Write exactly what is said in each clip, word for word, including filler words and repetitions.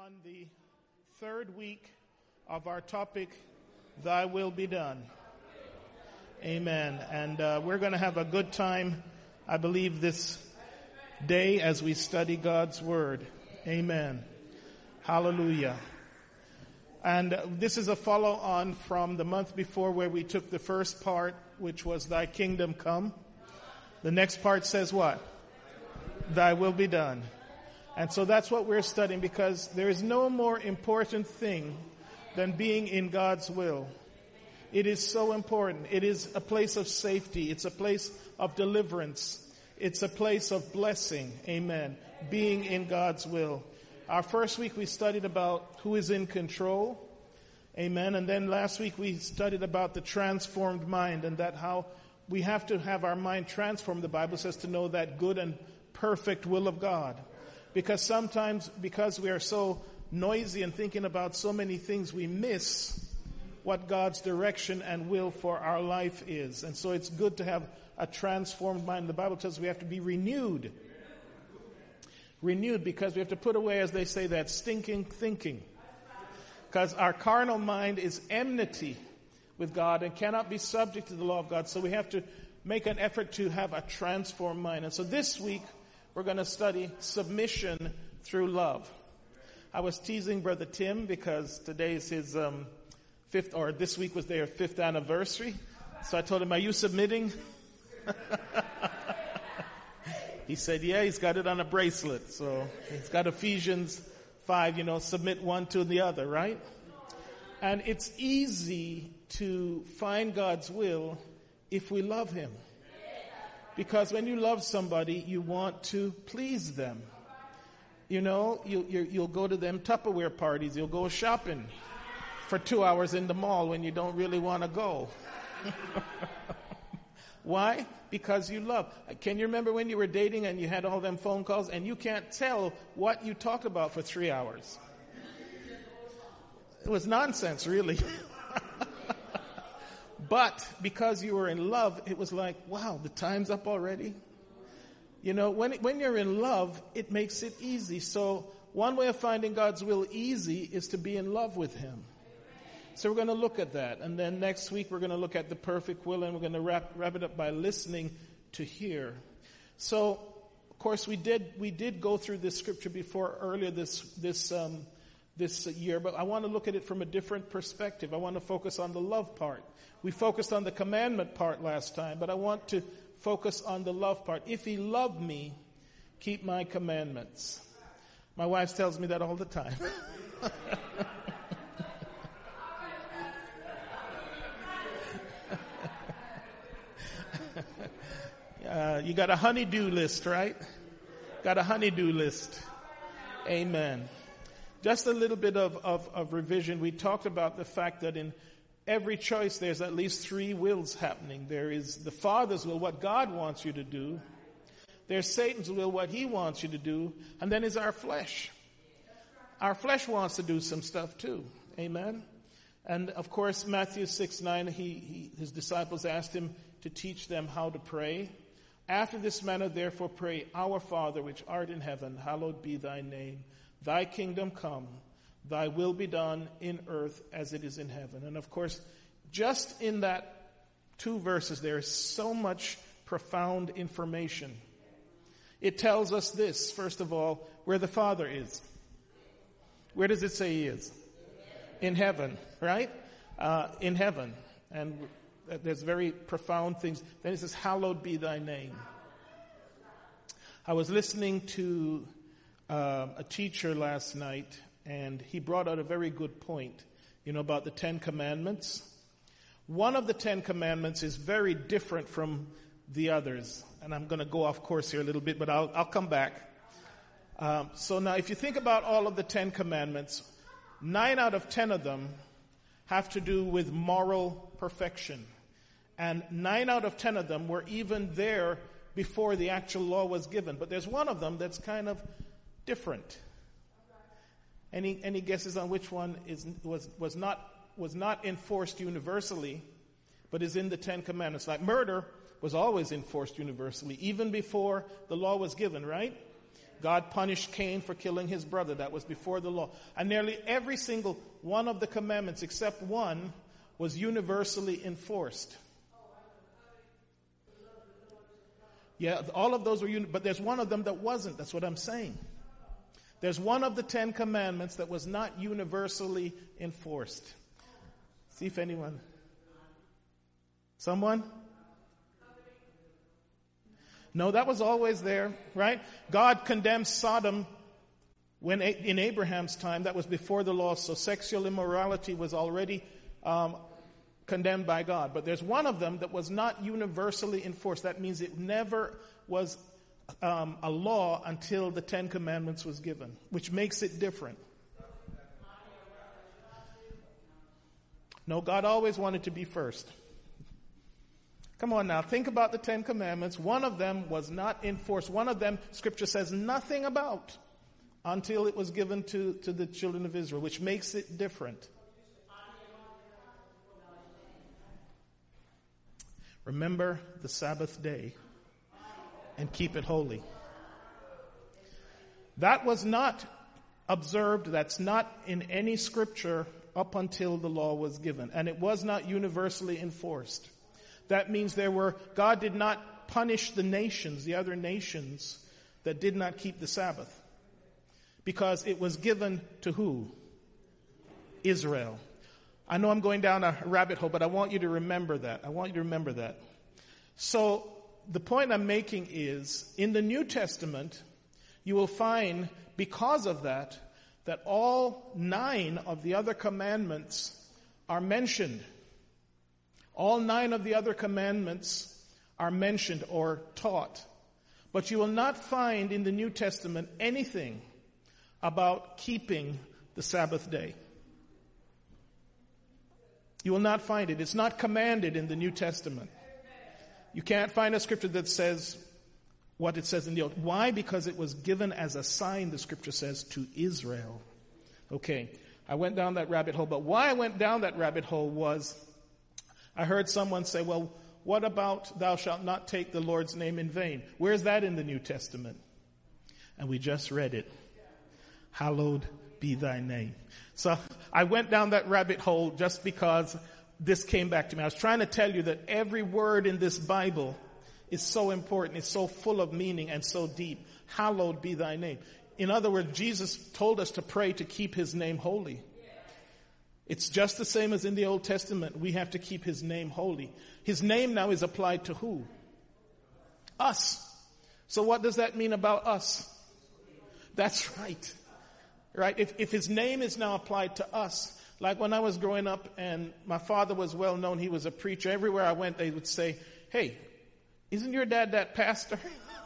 on the third week of our topic, Thy Will Be Done. Amen. And uh, we're going to have a good time, I believe, this day as we study God's Word. Amen. Hallelujah. And uh, this is a follow-on from the month before where we took the first part, which was Thy Kingdom Come. The next part says what? Thy will be done. And so that's what we're studying, because there is no more important thing than being in God's will. It is so important. It is a place of safety. It's a place of deliverance. It's a place of blessing. Amen. Being in God's will. Our first week we studied about who is in control. Amen. And then last week we studied about the transformed mind, and that how we have to have our mind transformed. The Bible says to know that good and perfect will of God. Because sometimes, because we are so noisy and thinking about so many things, we miss what God's direction and will for our life is. And so it's good to have a transformed mind. The Bible tells us we have to be renewed. Renewed because we have to put away, as they say, that stinking thinking. Because our carnal mind is enmity with God and cannot be subject to the law of God. So we have to make an effort to have a transformed mind. And so this week, we're going to study submission through love. I was teasing Brother Tim because today is his um, fifth, or this week was their fifth anniversary. So I told him, are you submitting? He said, yeah, he's got it on a bracelet. So he's got Ephesians five, you know, submit one to the other, right? And it's easy to find God's will if we love Him. Because when you love somebody, you want to please them. You know, you, you, you'll go to them Tupperware parties. You'll go shopping for two hours in the mall when you don't really want to go. Why? Because you love. Can you remember when you were dating and you had all them phone calls and you can't tell what you talked about for three hours? It was nonsense, really. But because you were in love, it was like, wow, the time's up already. You know, when when you're in love, it makes it easy. So one way of finding God's will easy is to be in love with Him. So we're going to look at that. And then next week we're going to look at the perfect will, and we're going to wrap, wrap it up by listening to hear. So, of course, we did we did go through this scripture before earlier this this um, this year, but I want to look at it from a different perspective. I want to focus on the love part. We focused on the commandment part last time, but I want to focus on the love part. If He loved me, keep my commandments. My wife tells me that all the time. uh, you got a honey-do list, right? Got a honey-do list. Amen. Just a little bit of, of, of revision. We talked about the fact that in every choice there's at least three wills happening. There is the Father's will, what God wants you to do. There's Satan's will, what he wants you to do. And then is our flesh. Our flesh wants to do some stuff too. Amen. And of course, Matthew six nine, he, he, his disciples asked him to teach them how to pray. After this manner, therefore, pray, Our Father, which art in heaven, hallowed be thy name. Thy kingdom come, thy will be done in earth as it is in heaven. And of course, just in that two verses, there is so much profound information. It tells us this, first of all, where the Father is. Where does it say He is? In heaven, right? Uh, in heaven. And there's very profound things. Then it says, hallowed be thy name. I was listening to Uh, a teacher last night, and he brought out a very good point, you know, about the Ten Commandments. One of the Ten Commandments is very different from the others, and I'm going to go off course here a little bit, but I'll, I'll come back. Um, so now, if you think about all of the Ten Commandments, nine out of ten of them have to do with moral perfection, and nine out of ten of them were even there before the actual law was given. But there's one of them that's kind of different. Any any guesses on which one is was was not was not enforced universally, but is in the Ten Commandments? Like murder was always enforced universally, even before the law was given, right? God punished Cain for killing his brother. That was before the law. And nearly every single one of the commandments, except one, was universally enforced. Yeah, all of those were, uni- but there's one of them that wasn't. That's what I'm saying. There's one of the Ten Commandments that was not universally enforced. See if anyone. Someone? No, that was always there, right? God condemned Sodom when in Abraham's time. That was before the law, so sexual immorality was already um, condemned by God. But there's one of them that was not universally enforced. That means it never was um, a law until the Ten Commandments was given, which makes it different. No, God always wanted to be first. Come on now, think about the Ten Commandments. One of them was not enforced. One of them, Scripture says nothing about until it was given to, to the children of Israel, which makes it different. Remember the Sabbath day and keep it holy. That was not observed. That's not in any Scripture up until the law was given. And it was not universally enforced. That means there were, God did not punish the nations, the other nations that did not keep the Sabbath. Because it was given to who? Israel. I know I'm going down a rabbit hole, but I want you to remember that. I want you to remember that. So the point I'm making is, in the New Testament, you will find, because of that, that all nine of the other commandments are mentioned. All nine of the other commandments are mentioned or taught. But you will not find in the New Testament anything about keeping the Sabbath day. You will not find it. It's not commanded in the New Testament. You can't find a scripture that says what it says in the Old. Why? Because it was given as a sign, the scripture says, to Israel. Okay, I went down that rabbit hole. But why I went down that rabbit hole was, I heard someone say, well, what about thou shalt not take the Lord's name in vain? Where's that in the New Testament? And we just read it. Hallowed be thy name. So I went down that rabbit hole just because this came back to me. I was trying to tell you that every word in this Bible is so important. It's so full of meaning and so deep. Hallowed be thy name. In other words, Jesus told us to pray to keep his name holy. It's just the same as in the Old Testament. We have to keep his name holy. His name now is applied to who? Us. So what does that mean about us? That's right. Right? If, if his name is now applied to us, like when I was growing up and my father was well known, he was a preacher. Everywhere I went, they would say, hey, isn't your dad that pastor?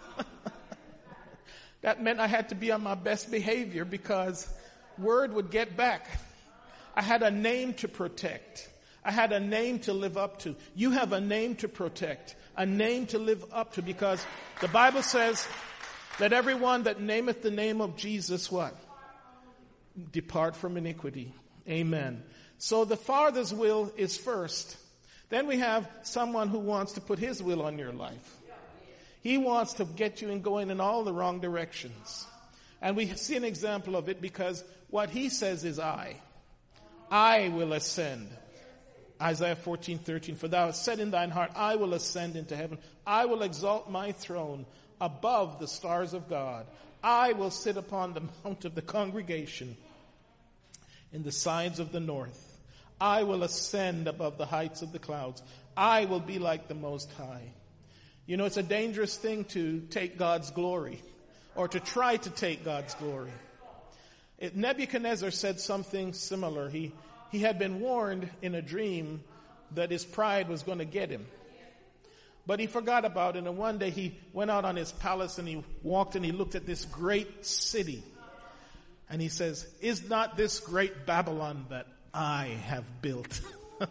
That meant I had to be on my best behavior because word would get back. I had a name to protect. I had a name to live up to. You have a name to protect, a name to live up to, because the Bible says, let everyone that nameth the name of Jesus, what? Depart from iniquity. Amen. So the Father's will is first. Then we have someone who wants to put his will on your life. He wants to get you in going in all the wrong directions. And we see an example of it because what he says is I. I will ascend. Isaiah fourteen thirteen. For thou hast said in thine heart, I will ascend into heaven. I will exalt my throne above the stars of God. I will sit upon the mount of the congregation in the sides of the north. I will ascend above the heights of the clouds. I will be like the Most High. You know, it's a dangerous thing to take God's glory or to try to take God's glory. It, Nebuchadnezzar said something similar. He, he had been warned in a dream that his pride was going to get him. But he forgot about it, and one day he went out on his palace and he walked and he looked at this great city. And he says, is not this great Babylon that I have built?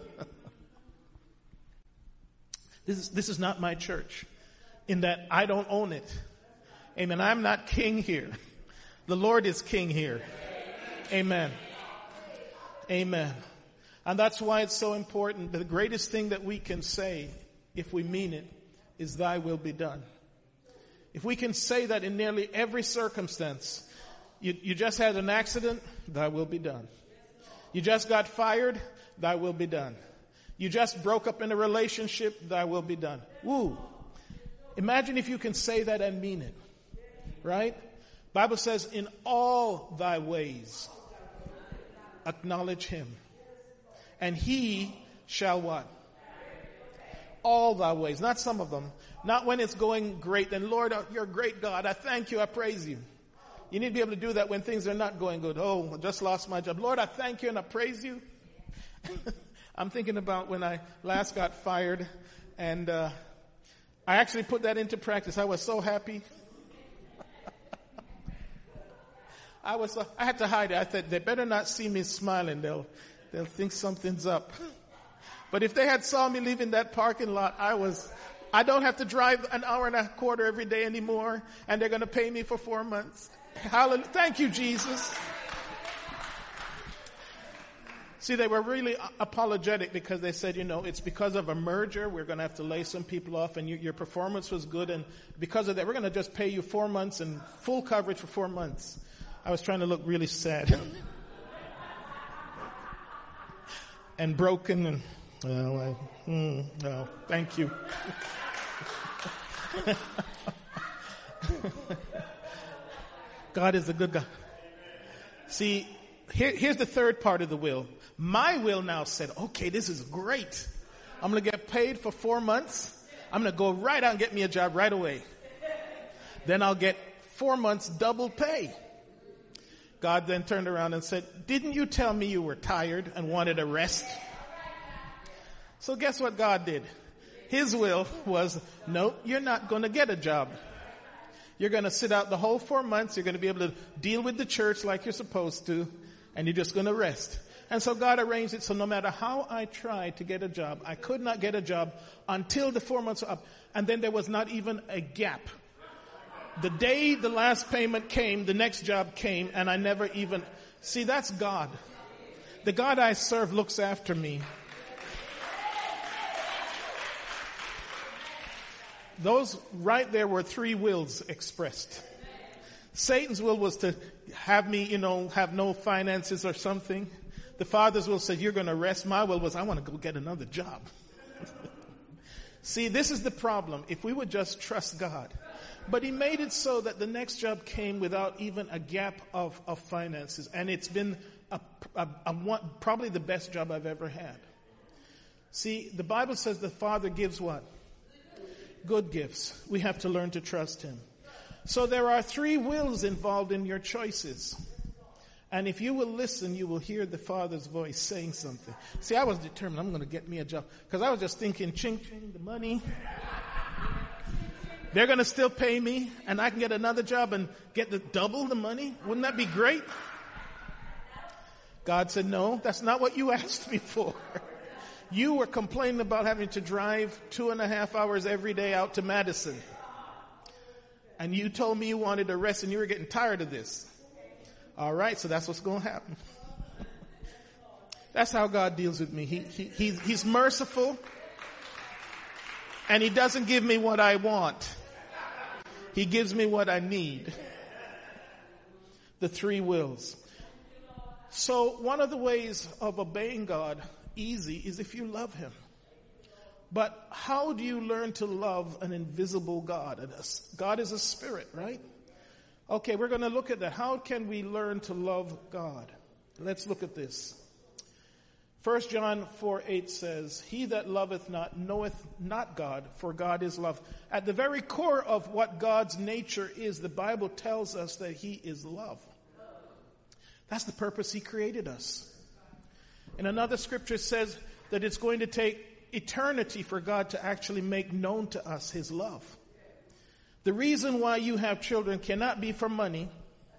This is, this is not my church, in that I don't own it. Amen. I'm not king here. The Lord is king here. Amen. Amen. And that's why it's so important. The greatest thing that we can say, if we mean it, is thy will be done. If we can say that in nearly every circumstance, you, you just had an accident, thy will be done. You just got fired, thy will be done. You just broke up in a relationship, thy will be done. Woo. Imagine if you can say that and mean it. Right? Bible says, in all thy ways, acknowledge him. And he shall what? All thy ways. Not some of them. Not when it's going great. And Lord, you're a great God. I thank you. I praise you. You need to be able to do that when things are not going good. Oh, I just lost my job. Lord, I thank you and I praise you. I'm thinking about when I last got fired, and uh, I actually put that into practice. I was so happy. I was. So, I had to hide it. I thought they better not see me smiling. They'll, they'll think something's up. But if they had saw me leaving that parking lot, I was. I don't have to drive an hour and a quarter every day anymore, and they're going to pay me for four months. Hallelujah! Thank you, Jesus. See, they were really apologetic because they said, you know, it's because of a merger. We're going to have to lay some people off, and you, your performance was good. And because of that, we're going to just pay you four months and full coverage for four months. I was trying to look really sad and broken. And, well, I, mm, no, thank you. God is a good God. See, here, here's the third part of the will. My will now said, okay, this is great. I'm going to get paid for four months. I'm going to go right out and get me a job right away. Then I'll get four months double pay. God then turned around and said, didn't you tell me you were tired and wanted a rest? So guess what God did? His will was, no, you're not going to get a job. You're going to sit out the whole four months. You're going to be able to deal with the church like you're supposed to, and you're just going to rest. And so God arranged it so no matter how I tried to get a job, I could not get a job until the four months were up. And then there was not even a gap. The day the last payment came, the next job came, and I never even... See, that's God. The God I serve looks after me. Those right there were three wills expressed. Satan's will was to have me, you know, have no finances or something. The Father's will said, you're going to rest. My will was, I want to go get another job. See, this is the problem. If we would just trust God. But he made it so that the next job came without even a gap of, of finances. And it's been a, a, a one, probably the best job I've ever had. See, the Bible says the Father gives what? Good gifts. We have to learn to trust him. So there are three wills involved in your choices. And if you will listen, you will hear the Father's voice saying something. See, I was determined I'm going to get me a job. Because I was just thinking, ching, ching, the money. They're going to still pay me, and I can get another job and get the double the money. Wouldn't that be great? God said, no, that's not what you asked me for. You were complaining about having to drive two and a half hours every day out to Madison. And you told me you wanted a rest and you were getting tired of this. All right, so that's what's going to happen. That's how God deals with me. He, he, he's, he's merciful. And he doesn't give me what I want. He gives me what I need. The three wills. So one of the ways of obeying God easy is if you love him. But how do you learn to love an invisible God? God is a spirit, right? Okay, we're going to look at that. How can we learn to love God? Let's look at this. First John four eight says, he that loveth not knoweth not God, for God is love. At the very core of what God's nature is, the Bible tells us that he is love. That's the purpose he created us. And another scripture says that it's going to take eternity for God to actually make known to us his love. The reason why you have children cannot be for money,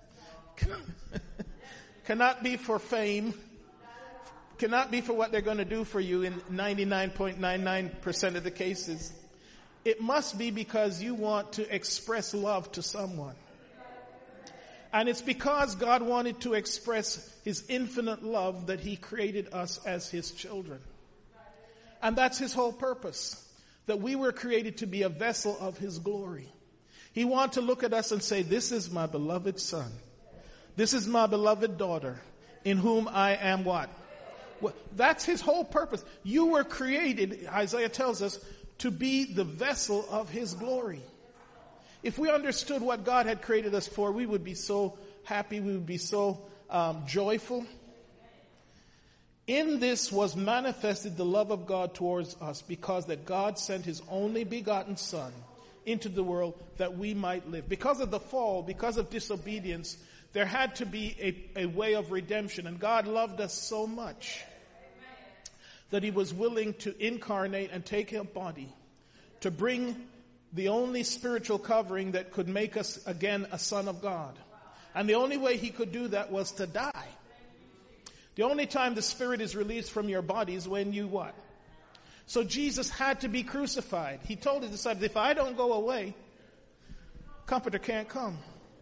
cannot be for fame, cannot be for what they're going to do for you in ninety-nine point nine nine percent of the cases. It must be because you want to express love to someone. And it's because God wanted to express his infinite love that he created us as his children. And that's his whole purpose, that we were created to be a vessel of his glory. He wants to look at us and say, this is my beloved son. This is my beloved daughter in whom I am what? Well, that's his whole purpose. You were created, Isaiah tells us, to be the vessel of his glory. If we understood what God had created us for, we would be so happy, we would be so um, joyful. In this was manifested the love of God towards us, because that God sent his only begotten Son into the world that we might live. Because of the fall, because of disobedience, there had to be a, a way of redemption. And God loved us so much that he was willing to incarnate and take a body to bring the only spiritual covering that could make us again a son of God. And the only way he could do that was to die. The only time the spirit is released from your body is when you what? So Jesus had to be crucified. He told his disciples, if I don't go away, Comforter can't come.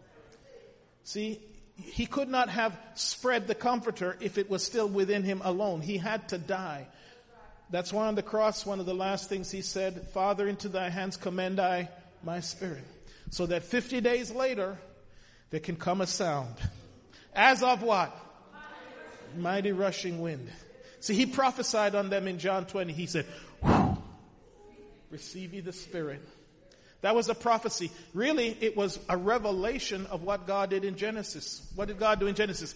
See, he could not have spread the Comforter if it was still within him alone. He had to die. That's why on the cross, one of the last things he said, Father, into thy hands commend I my spirit. So that fifty days later, there can come a sound. As of what? Mighty rushing wind. See, he prophesied on them in John twenty. He said, receive ye the Spirit. That was a prophecy. Really, it was a revelation of what God did in Genesis. What did God do in Genesis?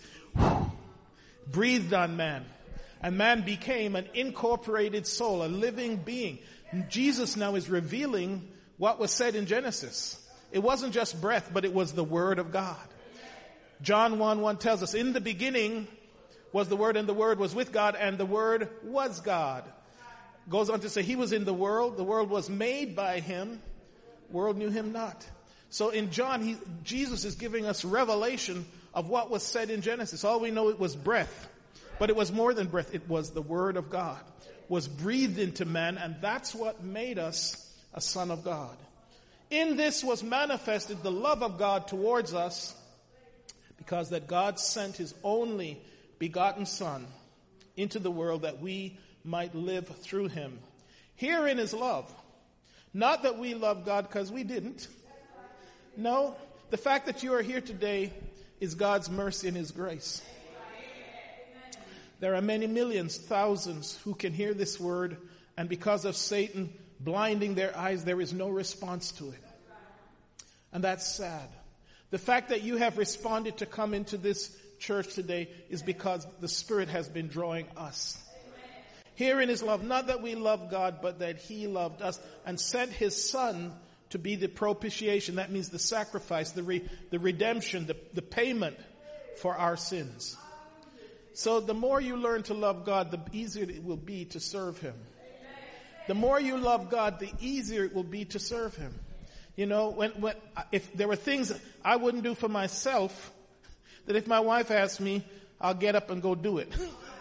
Breathed on man. And man became an incorporated soul, a living being. Jesus now is revealing what was said in Genesis. It wasn't just breath, but it was the Word of God. John one one tells us, in the beginning was the Word, and the Word was with God, and the Word was God. Goes on to say, he was in the world, the world was made by him, the world knew him not. So in John, he, Jesus is giving us revelation of what was said in Genesis. All we know, it was breath. But it was more than breath. It was the Word of God. Was breathed into man, and that's what made us a son of God. In this was manifested the love of God towards us, because that God sent his only begotten Son into the world that we might live through him. Herein is love. Not that we love God because we didn't. No, the fact that you are here today is God's mercy and his grace. There are many millions, thousands who can hear this word, and because of Satan blinding their eyes, there is no response to it. And that's sad. The fact that you have responded to come into this church today is because the Spirit has been drawing us. Herein is love, not that we love God, but that he loved us and sent his Son to be the propitiation. That means the sacrifice, the re, the redemption, the, the payment for our sins. So the more you learn to love God, the easier it will be to serve him. The more you love God, the easier it will be to serve him. You know, when, when, if there were things I wouldn't do for myself, that if my wife asked me, I'll get up and go do it.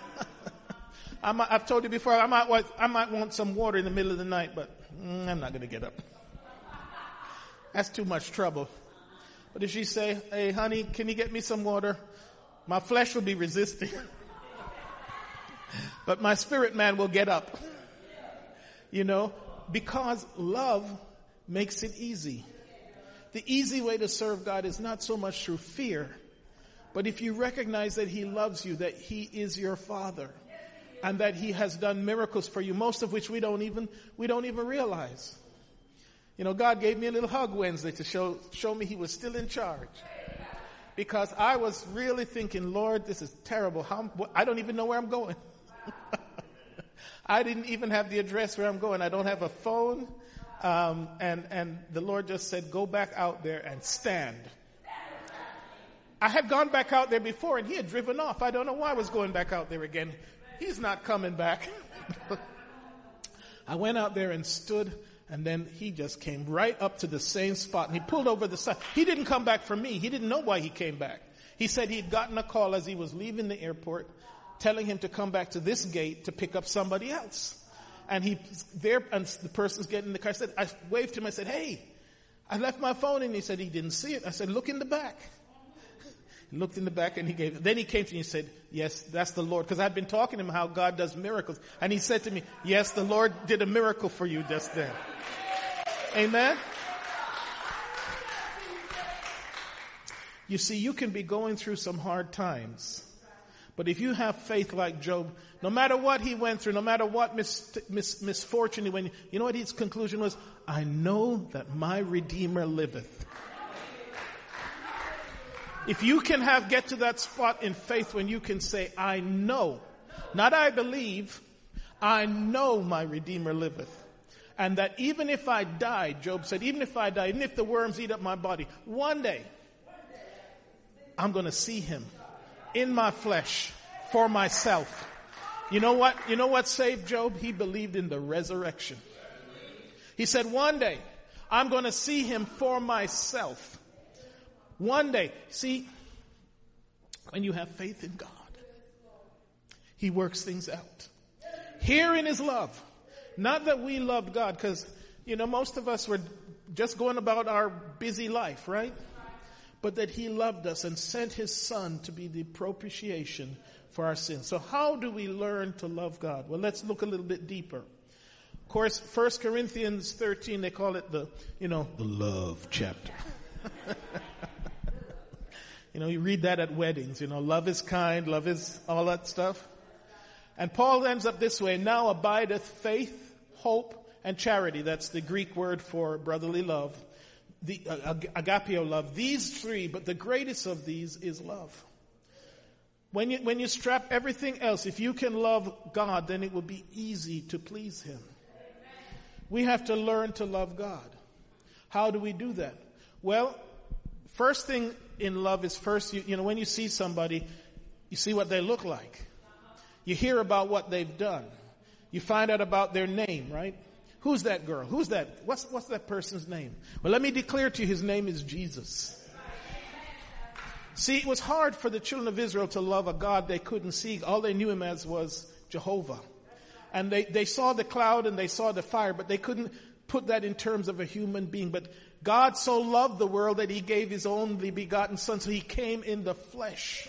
I might, I've told you before, I might, want, I might want some water in the middle of the night, but mm, I'm not going to get up. That's too much trouble. But if she say, hey, honey, can you get me some water? My flesh will be resisting. But my spirit man will get up. You know, because love makes it easy. The easy way to serve God is not so much through fear, but if you recognize that he loves you, that he is your Father, and that he has done miracles for you, most of which we don't even, we don't even realize. You know, God gave me a little hug Wednesday to show, show me he was still in charge. Because I was really thinking, Lord, this is terrible. How, I don't even know where I'm going. I didn't even have the address where I'm going. I don't have a phone. Um, and, and the Lord just said, go back out there and stand. I had gone back out there before and he had driven off. I don't know why I was going back out there again. He's not coming back. I went out there and stood, and then he just came right up to the same spot and he pulled over the side. He didn't come back for me. He didn't know why he came back. He said he'd gotten a call as he was leaving the airport telling him to come back to this gate to pick up somebody else. And he there, and the person's getting in the car. I said, I waved to him. I said, hey, I left my phone. And he said he didn't see it. I said, look in the back. He looked in the back and he gave it. Then he came to me and said, yes, that's the Lord. Because I'd been talking to him how God does miracles. And he said to me, yes, the Lord did a miracle for you just then. Amen. You see, you can be going through some hard times. But if you have faith like Job, no matter what he went through, no matter what mis- mis- misfortune he went, you know what his conclusion was? I know that my Redeemer liveth. If you can have get to that spot in faith when you can say, I know, not I believe, I know my Redeemer liveth. And that even if I die, Job said, even if I die, even if the worms eat up my body, one day I'm going to see him in my flesh for myself. You know what? You know what saved Job? He believed in the resurrection. He said, one day I'm going to see him for myself. One day. See, when you have faith in God, he works things out. Herein is love. Not that we loved God, because, you know, most of us were just going about our busy life, right? But that he loved us and sent his son to be the propitiation for our sins. So how do we learn to love God? Well, let's look a little bit deeper. Of course, First Corinthians thirteen, they call it the, you know, the love chapter. You know, you read that at weddings, you know, love is kind, love is all that stuff. And Paul ends up this way, now abideth faith, hope, and charity. That's the Greek word for brotherly love. The uh, agapeo love. These three, but the greatest of these is love. When you, when you strap everything else, if you can love God, then it will be easy to please him. We have to learn to love God. How do we do that? Well, first thing in love is first, you, you know, when you see somebody, you see what they look like. You hear about what they've done. You find out about their name, right? Who's that girl? Who's that? What's, what's that person's name? Well, let me declare to you, his name is Jesus. See, it was hard for the children of Israel to love a God they couldn't see. All they knew him as was Jehovah. And they, they saw the cloud and they saw the fire, but they couldn't put that in terms of a human being. But God so loved the world that he gave his only begotten son. So he came in the flesh.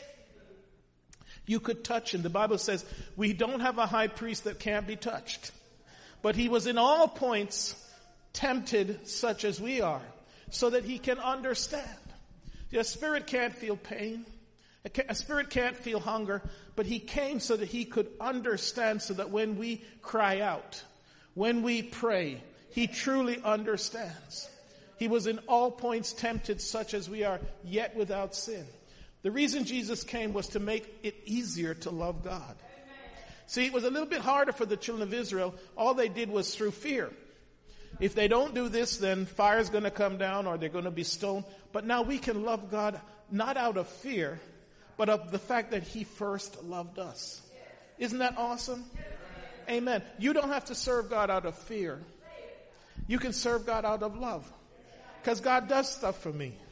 You could touch him. The Bible says we don't have a high priest that can't be touched. But he was in all points tempted such as we are, so that he can understand. A spirit can't feel pain. A spirit can't feel hunger. But he came so that he could understand, so that when we cry out, when we pray, he truly understands. He was in all points tempted such as we are, yet without sin. The reason Jesus came was to make it easier to love God. See, it was a little bit harder for the children of Israel. All they did was through fear. If they don't do this, then fire's going to come down or they're going to be stoned. But now we can love God not out of fear, but of the fact that he first loved us. Isn't that awesome? Amen. You don't have to serve God out of fear. You can serve God out of love. Because God does stuff for me.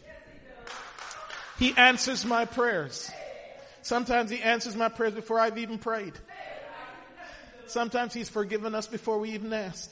He answers my prayers. Sometimes he answers my prayers before I've even prayed. Sometimes he's forgiven us before we even asked.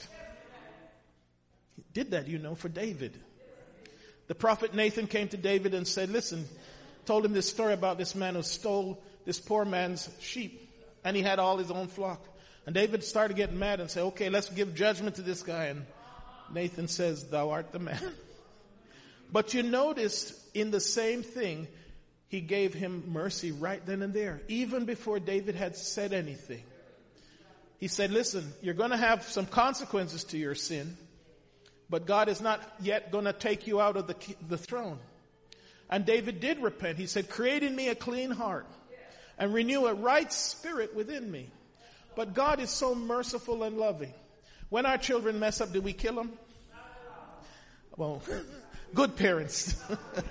He did that, you know, for David. The prophet Nathan came to David and said, listen, told him this story about this man who stole this poor man's sheep. And he had all his own flock. And David started getting mad and said, okay, let's give judgment to this guy. And Nathan says, thou art the man. But you noticed in the same thing, he gave him mercy right then and there, even before David had said anything. He said, listen, you're going to have some consequences to your sin, but God is not yet going to take you out of the, the throne. And David did repent. He said, create in me a clean heart and renew a right spirit within me. But God is so merciful and loving. When our children mess up, do we kill them? Well, good parents.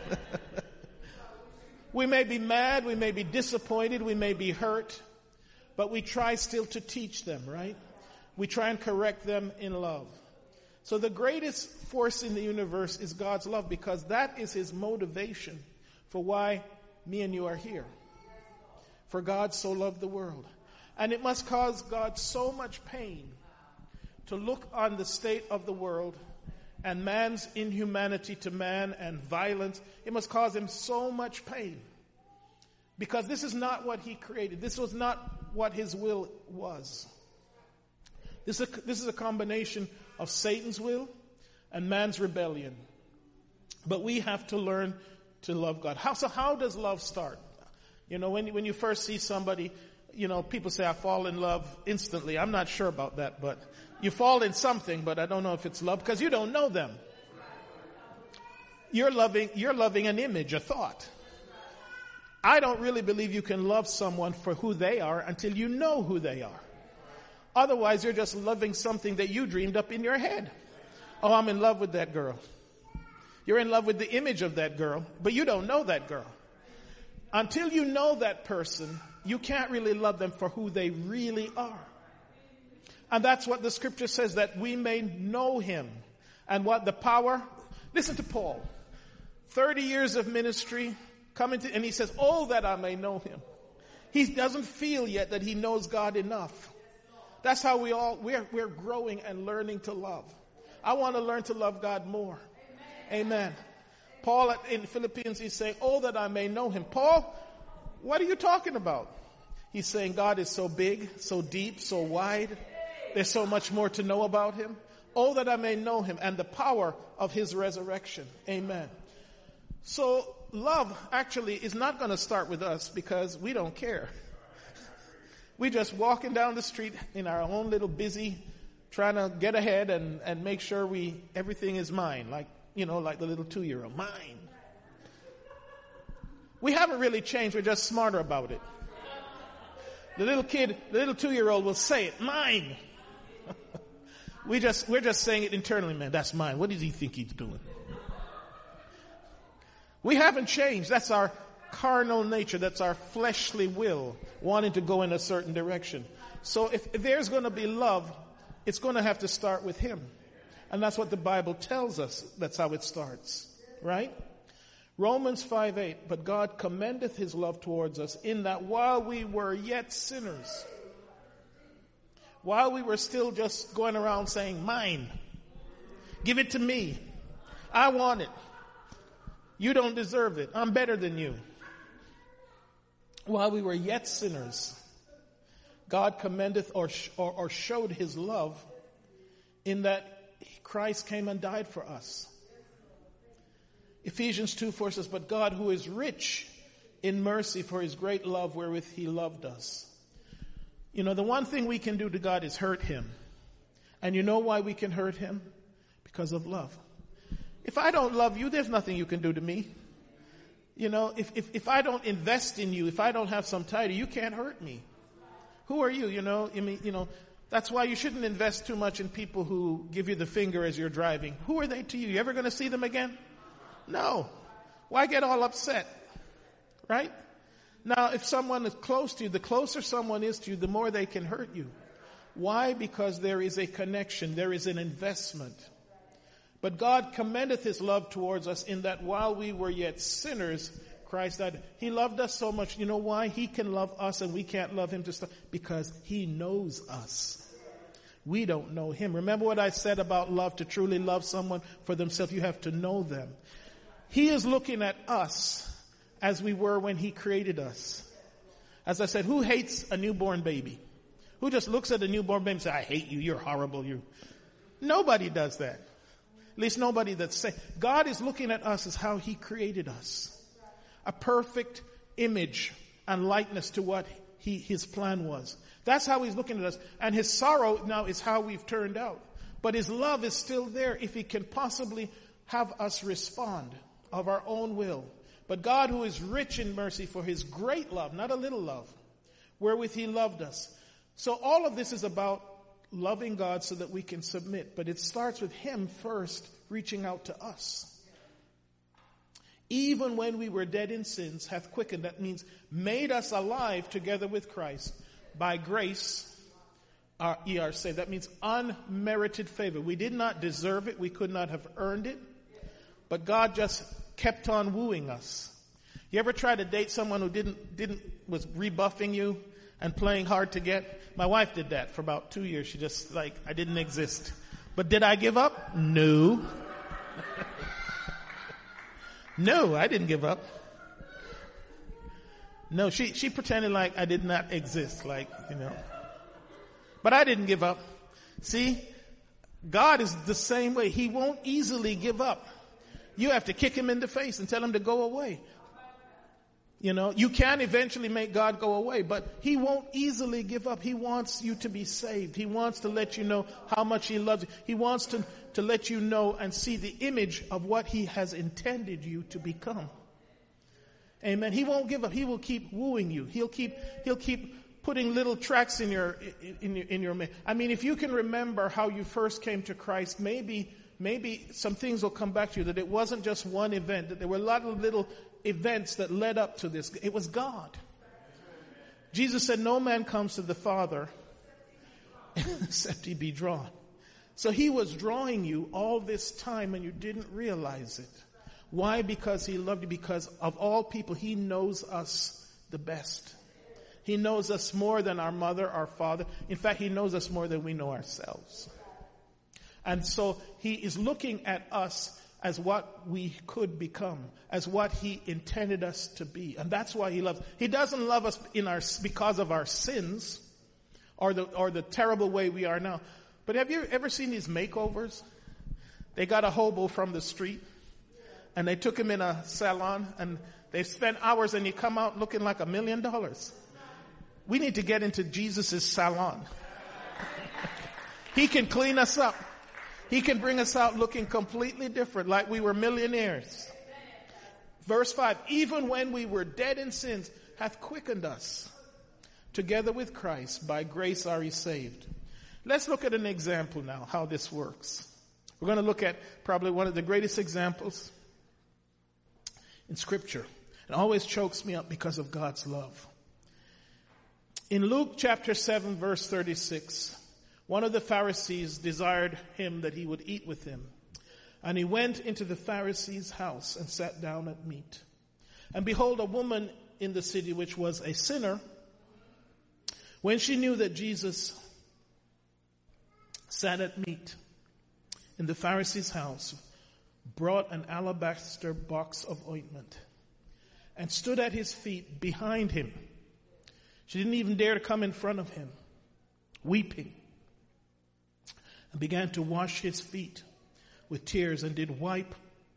We may be mad, we may be disappointed, we may be hurt, but we try still to teach them, right? We try and correct them in love. So the greatest force in the universe is God's love, because that is his motivation for why me and you are here. For God so loved the world. And it must cause God so much pain to look on the state of the world and man's inhumanity to man and violence. It must cause him so much pain. Because this is not what he created. This was not what his will was. This is a, this is a combination of Satan's will and man's rebellion. But we have to learn to love God. How, so how does love start? You know, when, when you first see somebody, you know, people say, I fall in love instantly. I'm not sure about that, but you fall in something, but I don't know if it's love because you don't know them. You're loving, you're loving an image, a thought. I don't really believe you can love someone for who they are until you know who they are. Otherwise, you're just loving something that you dreamed up in your head. Oh, I'm in love with that girl. You're in love with the image of that girl, but you don't know that girl. Until you know that person, you can't really love them for who they really are. And that's what the scripture says, that we may know him. And what the power? Listen to Paul. thirty years of ministry, coming to, and he says, oh, that I may know him. He doesn't feel yet that he knows God enough. That's how we all, we're, we're growing and learning to love. I want to learn to love God more. Amen. Amen. Paul in Philippians, he's saying, oh, that I may know him. Paul, what are you talking about? He's saying God is so big, so deep, so wide. There's so much more to know about him. Oh, that I may know him and the power of his resurrection. Amen. So love actually is not going to start with us because we don't care. We just walking down the street in our own little busy, trying to get ahead and, and make sure we, everything is mine. Like, you know, like the little two-year-old. Mine. We haven't really changed. We're just smarter about it. The little kid, the little two-year-old will say it. Mine. we just, we're just saying it internally, man. That's mine. What does he think he's doing? We haven't changed. That's our carnal nature. That's our fleshly will wanting to go in a certain direction. So if, if there's going to be love, it's going to have to start with him. And that's what the Bible tells us. That's how it starts. Right? Romans five eight. But God commendeth his love towards us in that while we were yet sinners, while we were still just going around saying, mine, give it to me. I want it. You don't deserve it. I'm better than you. While we were yet sinners, God commendeth or, or, or showed his love in that Christ came and died for us. Ephesians two four says, but God who is rich in mercy for his great love wherewith he loved us. You know, the one thing we can do to God is hurt him. And you know why we can hurt him? Because of love. If I don't love you, there's nothing you can do to me. You know, if, if, if I don't invest in you, if I don't have some tie to you, you can't hurt me. Who are you? You know, I mean, you know, that's why you shouldn't invest too much in people who give you the finger as you're driving. Who are they to you? You ever going to see them again? No. Why get all upset? Right? Now, if someone is close to you, the closer someone is to you, the more they can hurt you. Why? Because there is a connection. There is an investment. But God commendeth his love towards us in that while we were yet sinners, Christ died. He loved us so much. You know why? He can love us and we can't love him just because he knows us. We don't know him. Remember what I said about love? To truly love someone for themselves, you have to know them. He is looking at us as we were when he created us. As I said, who hates a newborn baby? Who just looks at a newborn baby and says, I hate you, you're horrible, you. Nobody does that. At least nobody that's saying. God is looking at us as how he created us. A perfect image and likeness to what he, his plan was. That's how he's looking at us. And his sorrow now is how we've turned out. But his love is still there if he can possibly have us respond of our own will. But God, who is rich in mercy for his great love, not a little love, wherewith he loved us. So all of this is about loving God so that we can submit. But it starts with him first reaching out to us. Even when we were dead in sins, hath quickened. That means made us alive together with Christ. By grace, our, ye are saved. That means unmerited favor. We did not deserve it. We could not have earned it. But God just kept on wooing us. You ever try to date someone who didn't, didn't, was rebuffing you and playing hard to get? My wife did that for about two years. She just like, I didn't exist. But did I give up? No. No, I didn't give up. No, she, she pretended like I did not exist, like, you know. But I didn't give up. See, God is the same way. He won't easily give up. you have to kick him in the face and tell him to go away. You know, you can eventually make God go away, but he won't easily give up. He wants you to be saved. He wants to let you know how much he loves you. He wants to, to let you know and see the image of what he has intended you to become. Amen. He won't give up. He will keep wooing you. He'll keep, he'll keep putting little tracks in your, in your, in your, I mean, if you can remember how you first came to Christ, maybe, maybe some things will come back to you, that it wasn't just one event, that there were a lot of little events that led up to this. It was God. Jesus said, no man comes to the Father except he be drawn. So he was drawing you all this time and you didn't realize it. Why? Because he loved you. Because of all people, he knows us the best. He knows us more than our mother, our father. In fact, he knows us more than we know ourselves. And so he is looking at us as what we could become, as what he intended us to be. And that's why he loves. He doesn't love us in our, because of our sins or the, or the terrible way we are now. But have you ever seen these makeovers? They got a hobo from the street and they took him in a salon and they spent hours and he come out looking like a million dollars. We need to get into Jesus' salon. He can clean us up. He can bring us out looking completely different, like we were millionaires. Verse five, even when we were dead in sins, hath quickened us. Together with Christ, by grace are ye saved. Let's look at an example now, how this works. We're going to look at probably one of the greatest examples in Scripture. It always chokes me up because of God's love. In Luke chapter seven, verse thirty-six, one of the Pharisees desired him that he would eat with him. And he went into the Pharisee's house and sat down at meat. And behold, a woman in the city which was a sinner, when she knew that Jesus sat at meat in the Pharisee's house, brought an alabaster box of ointment and stood at his feet behind him. She didn't even dare to come in front of him, weeping, and began to wash his feet with tears, and did wipe,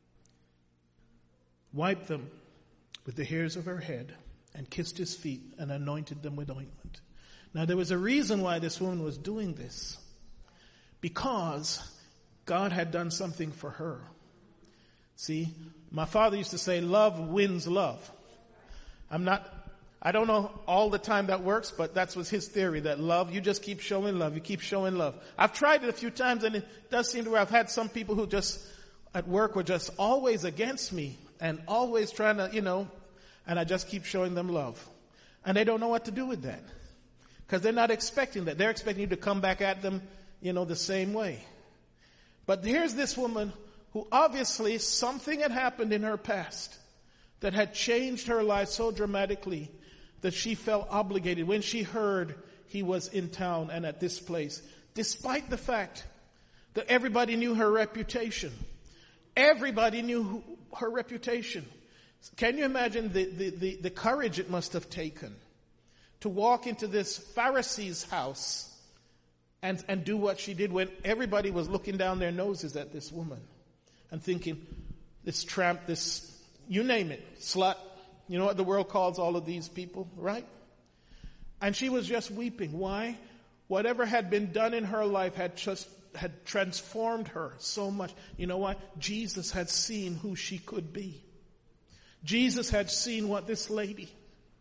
wipe them with the hairs of her head, and kissed his feet, and anointed them with ointment. Now there was a reason why this woman was doing this. Because God had done something for her. See, my father used to say, love wins love. I'm not, I don't know all the time that works, but that was his theory, that love, you just keep showing love, you keep showing love. I've tried it a few times and it does seem to where I've had some people who just at work were just always against me and always trying to, you know, and I just keep showing them love. And they don't know what to do with that. Because they're not expecting that. They're expecting you to come back at them, you know, the same way. But here's this woman who obviously something had happened in her past that had changed her life so dramatically that she felt obligated when she heard he was in town and at this place, despite the fact that everybody knew her reputation. Everybody knew who, her reputation. Can you imagine the, the, the, the courage it must have taken to walk into this Pharisee's house and, and do what she did when everybody was looking down their noses at this woman and thinking, this tramp, this, you name it, slut. You know what the world calls all of these people, right? And she was just weeping. Why? Whatever had been done in her life had just had transformed her so much. You know what? Jesus had seen who she could be. Jesus had seen what this lady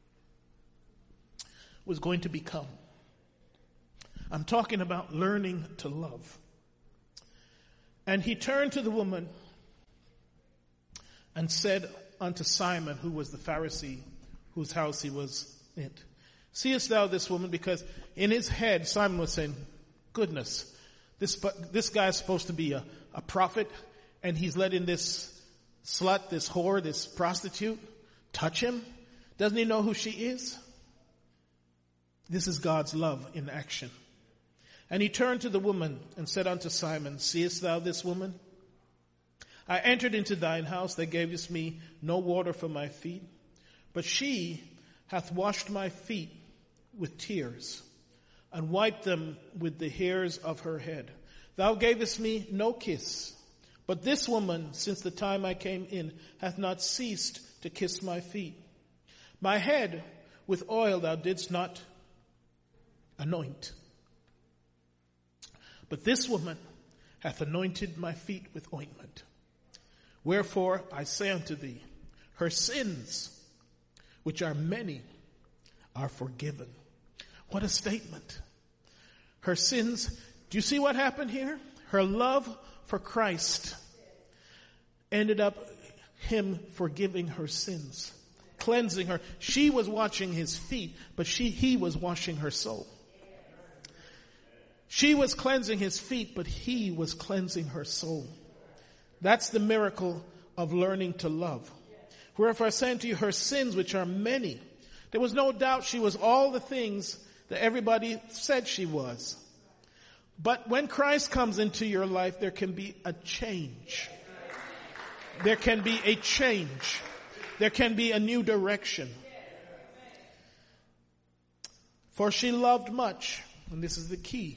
was going to become. I'm talking about learning to love. And he turned to the woman and said unto Simon, who was the Pharisee, whose house he was in, seest thou this woman? Because in his head, Simon was saying, goodness, this, this guy is supposed to be a, a prophet, and he's letting this slut, this whore, this prostitute touch him? Doesn't he know who she is? This is God's love in action. And he turned to the woman and said unto Simon, seest thou this woman? I entered into thine house, thou gavest me no water for my feet, but she hath washed my feet with tears, and wiped them with the hairs of her head. Thou gavest me no kiss, But this woman, since the time I came in, hath not ceased to kiss my feet. My head with oil thou didst not anoint. But this woman hath anointed my feet with ointment. Wherefore I say unto thee, her sins, which are many, are forgiven. What a statement. Her sins, do you see what happened here? Her love for Christ ended up him forgiving her sins, cleansing her. She was washing his feet, but she, he was washing her soul. She was cleansing his feet, but he was cleansing her soul. That's the miracle of learning to love. Wherefore I say unto you, her sins, which are many. There was no doubt she was all the things that everybody said she was. But when Christ comes into your life, there can be a change. There can be a change. There can be a new direction. For she loved much, and this is the key.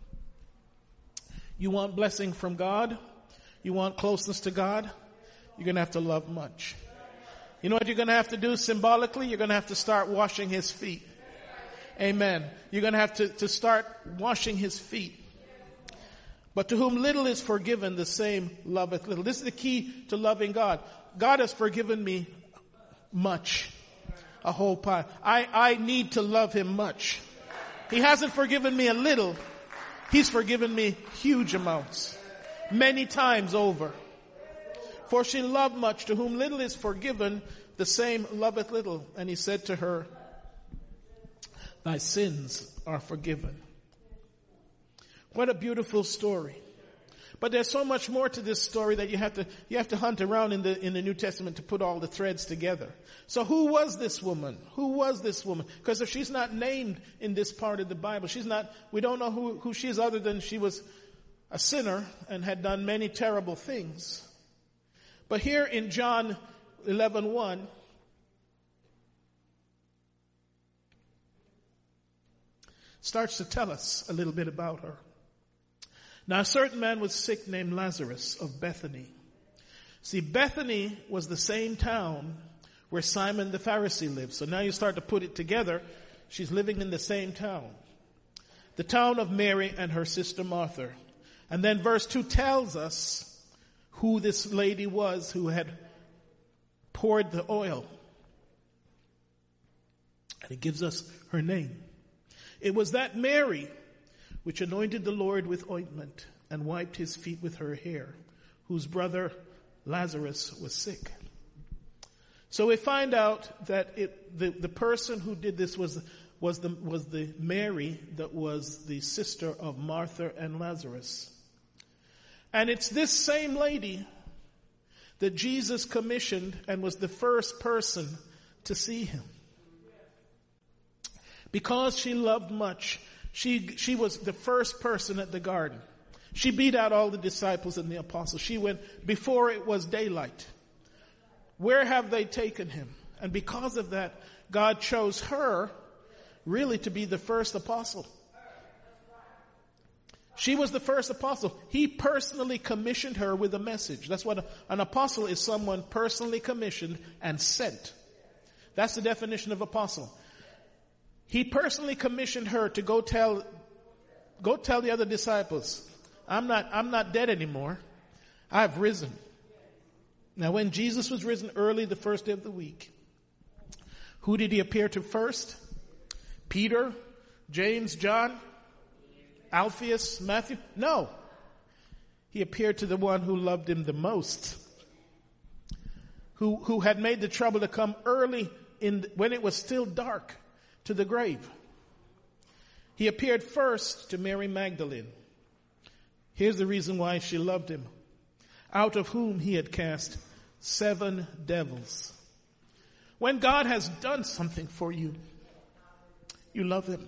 You want blessing from God? You want closeness to God? You're going to have to love much. You know what you're going to have to do symbolically? You're going to have to start washing his feet. Amen. You're going to have to, to start washing his feet. But to whom little is forgiven, the same loveth little. This is the key to loving God. God has forgiven me much. A whole pile. I, I need to love him much. He hasn't forgiven me a little. He's forgiven me huge amounts. Many times over. For she loved much, to whom little is forgiven, the same loveth little. And he said to her, thy sins are forgiven. What a beautiful story. But there's so much more to this story that you have to, you have to hunt around in the, in the New Testament to put all the threads together. So who was this woman? Who was this woman? Because if she's not named in this part of the Bible, she's not, we don't know who, who she is other than she was a sinner and had done many terrible things. But here in John eleven one, starts to tell us a little bit about her. Now a certain man was sick named Lazarus of Bethany. See, Bethany was the same town where Simon the Pharisee lived. So now you start to put it together. She's living in the same town. The town of Mary and her sister Martha. And then verse two tells us who this lady was who had poured the oil. And it gives us her name. It was that Mary which anointed the Lord with ointment and wiped his feet with her hair, whose brother Lazarus was sick. So we find out that it, the, the person who did this was, was, the, was the Mary that was the sister of Martha and Lazarus. And it's this same lady that Jesus commissioned and was the first person to see him. Because she loved much, she, she was the first person at the garden. She beat out all the disciples and the apostles. She went before it was daylight. Where have they taken him? And because of that, God chose her really to be the first apostle. She was the first apostle. He personally commissioned her with a message. That's what a, an apostle is, someone personally commissioned and sent. That's the definition of apostle. He personally commissioned her to go tell, go tell the other disciples, I'm not, I'm not dead anymore. I've risen. Now when Jesus was risen early the first day of the week, who did he appear to first? Peter, James, John, Alphaeus, Matthew? No. He appeared to the one who loved him the most. Who, who had made the trouble to come early in, when it was still dark, to the grave. He appeared first to Mary Magdalene. Here's the reason why she loved him. Out of whom he had cast seven devils. When God has done something for you, you love him.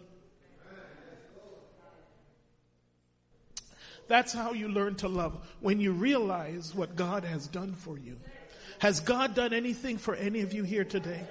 That's how you learn to love, when you realize what God has done for you. Has God done anything for any of you here today?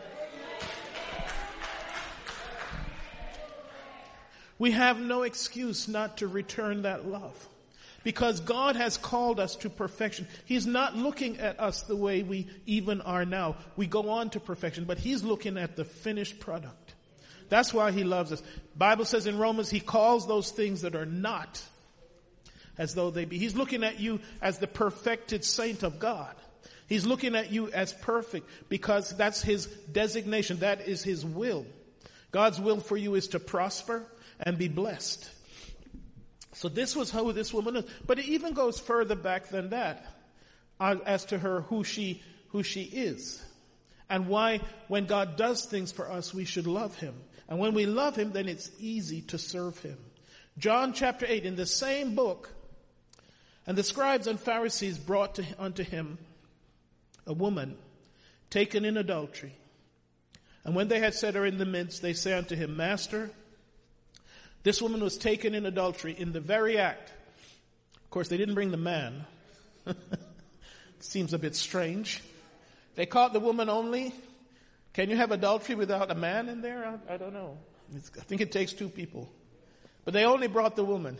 We have no excuse not to return that love. Because God has called us to perfection. He's not looking at us the way we even are now. We go on to perfection, but He's looking at the finished product. That's why He loves us. Bible says in Romans, He calls those things that are not as though they be. He's looking at you as the perfected saint of God. He's looking at you as perfect because that's His designation. That is His will. God's will for you is to prosper and be blessed. So this was who this woman is. But it even goes further back than that uh, as to her who she who she is. And why when God does things for us, we should love Him. And when we love Him, then it's easy to serve Him. John chapter eight, in the same book, and the scribes and Pharisees brought to, unto Him a woman taken in adultery. And when they had set her in the midst, they say unto Him, Master, this woman was taken in adultery in the very act. Of course, they didn't bring the man. Seems a bit strange. They caught the woman only. Can you have adultery without a man in there? I, I don't know. It's, I think it takes two people. But they only brought the woman.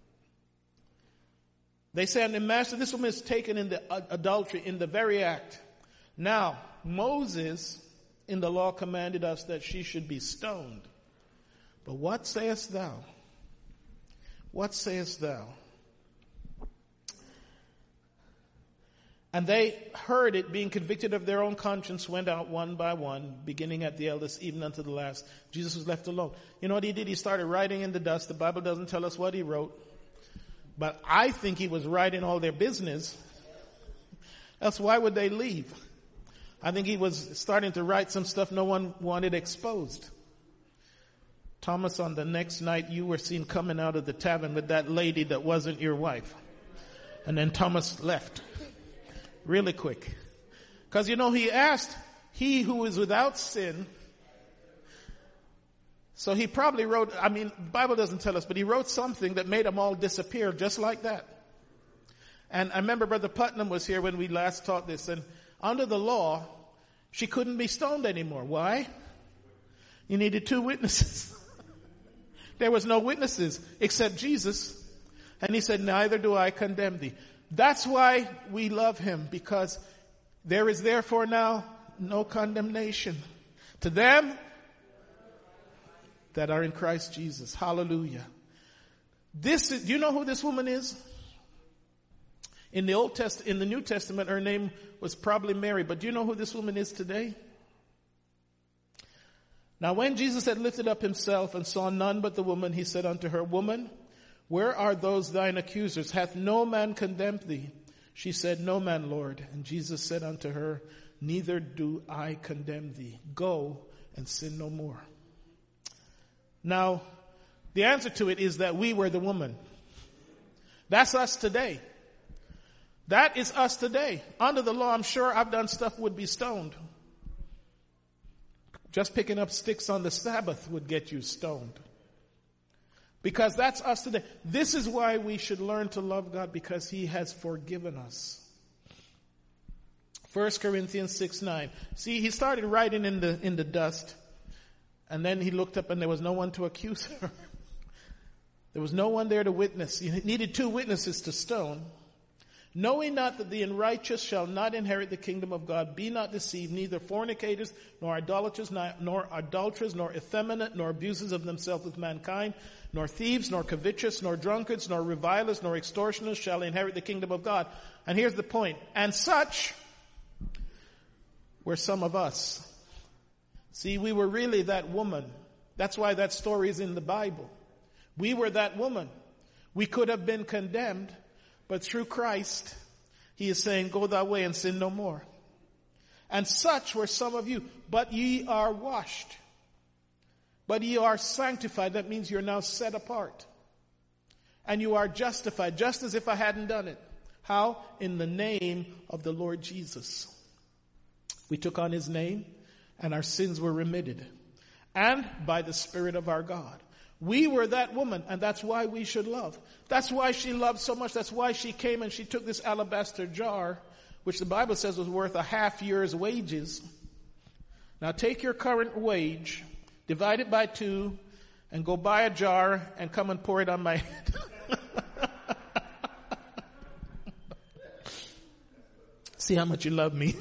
They say unto him, Master, this woman is taken in the uh, adultery in the very act. Now, Moses in the law commanded us that she should be stoned. But what sayest thou? What sayest thou? And they heard it, being convicted of their own conscience, went out one by one, beginning at the eldest, even unto the last. Jesus was left alone. You know what he did? He started writing in the dust. The Bible doesn't tell us what he wrote. But I think he was writing all their business. Else why would they leave? I think he was starting to write some stuff no one wanted exposed. Thomas, on the next night, you were seen coming out of the tavern with that lady that wasn't your wife. And then Thomas left. Really quick. Because, you know, he asked, he who is without sin. So he probably wrote, I mean, the Bible doesn't tell us, but he wrote something that made them all disappear just like that. And I remember Brother Putnam was here when we last taught this. And under the law, she couldn't be stoned anymore. Why? You needed two witnesses. There was no witnesses except Jesus. And he said, neither do I condemn thee. That's why we love him, because there is therefore now no condemnation to them that are in Christ Jesus. Hallelujah. This is, do you know who this woman is? In the Old Test, in the New Testament, her name was probably Mary. But do you know who this woman is today? Now when Jesus had lifted up himself and saw none but the woman, he said unto her, Woman, where are those thine accusers? Hath no man condemned thee? She said, No man, Lord. And Jesus said unto her, Neither do I condemn thee. Go and sin no more. Now, the answer to it is that we were the woman. That's us today. That is us today. Under the law, I'm sure I've done stuff would be stoned. Just picking up sticks on the Sabbath would get you stoned. Because that's us today. This is why we should learn to love God, because he has forgiven us. First Corinthians six nine. See, he started writing in the, in the dust. And then he looked up and there was no one to accuse her. There was no one there to witness. He needed two witnesses to stone. Knowing not that the unrighteous shall not inherit the kingdom of God, be not deceived, neither fornicators, nor idolaters, nor adulterers, nor effeminate, nor abusers of themselves with mankind, nor thieves, nor covetous, nor drunkards, nor revilers, nor extortioners shall inherit the kingdom of God. And here's the point. And such were some of us. See, we were really that woman. That's why that story is in the Bible. We were that woman. We could have been condemned. But through Christ, he is saying, go thy way and sin no more. And such were some of you. But ye are washed. But ye are sanctified. That means you're now set apart. And you are justified, just as if I hadn't done it. How? In the name of the Lord Jesus. We took on his name, and our sins were remitted. And by the Spirit of our God. We were that woman, and that's why we should love. That's why she loved so much. That's why she came and she took this alabaster jar, which the Bible says was worth a half year's wages. Now take your current wage, divide it by two, and go buy a jar and come and pour it on my head. See how much you love me.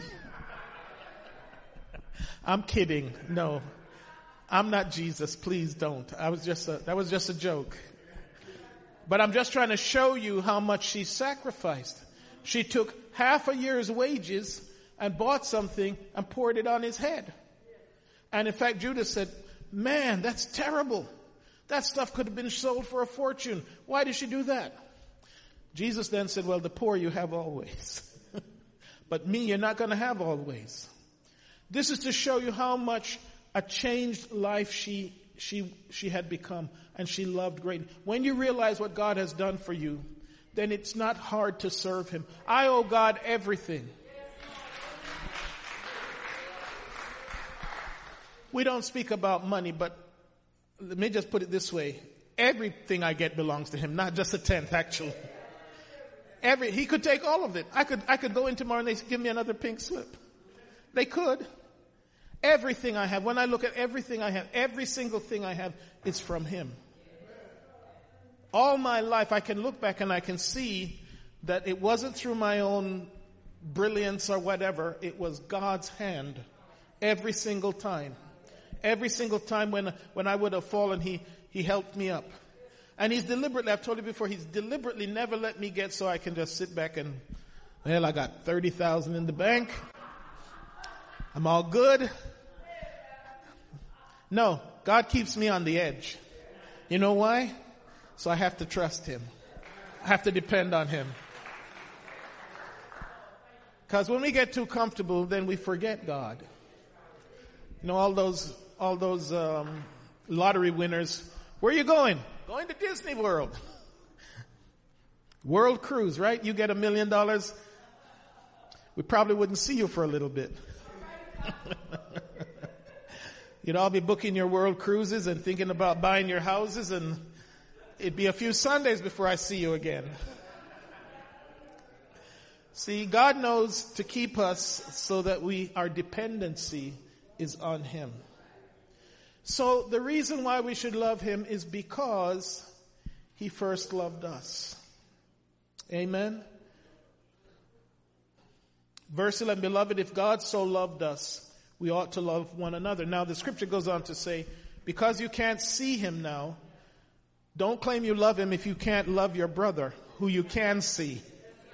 I'm kidding. No, I'm not Jesus. Please don't. I was just a, that was just a joke. But I'm just trying to show you how much she sacrificed. She took half a year's wages and bought something and poured it on his head. And in fact, Judas said, man, that's terrible. That stuff could have been sold for a fortune. Why did she do that? Jesus then said, well, the poor you have always. But me, you're not going to have always. This is to show you how much a changed life she, she, she had become. And she loved greatly. When you realize what God has done for you, then it's not hard to serve him. I owe God everything. We don't speak about money, but let me just put it this way. Everything I get belongs to him, not just a tenth, actually. Every, he could take all of it. I could, I could go in tomorrow and they give me another pink slip. They could. Everything I have, when I look at everything I have, every single thing I have is from him. All my life I can look back and I can see that it wasn't through my own brilliance or whatever. It was God's hand every single time. Every single time when, when I would have fallen, he, he helped me up. And he's deliberately, I've told you before, he's deliberately never let me get so I can just sit back and, well, I got thirty thousand in the bank. I'm all good. No, God keeps me on the edge. You know why? So I have to trust him. I have to depend on him. Because when we get too comfortable, then we forget God. You know, all those, all those, um, lottery winners, where are you going? Going to Disney World. World cruise, right? You get a million dollars. We probably wouldn't see you for a little bit. You'd all be booking your world cruises and thinking about buying your houses, and it'd be a few Sundays before I see you again. See, God knows to keep us so that we, our dependency is on him. So the reason why we should love him is because he first loved us. Amen. Verse eleven, beloved, if God so loved us, we ought to love one another. Now the scripture goes on to say, because you can't see him now, don't claim you love him if you can't love your brother who you can see.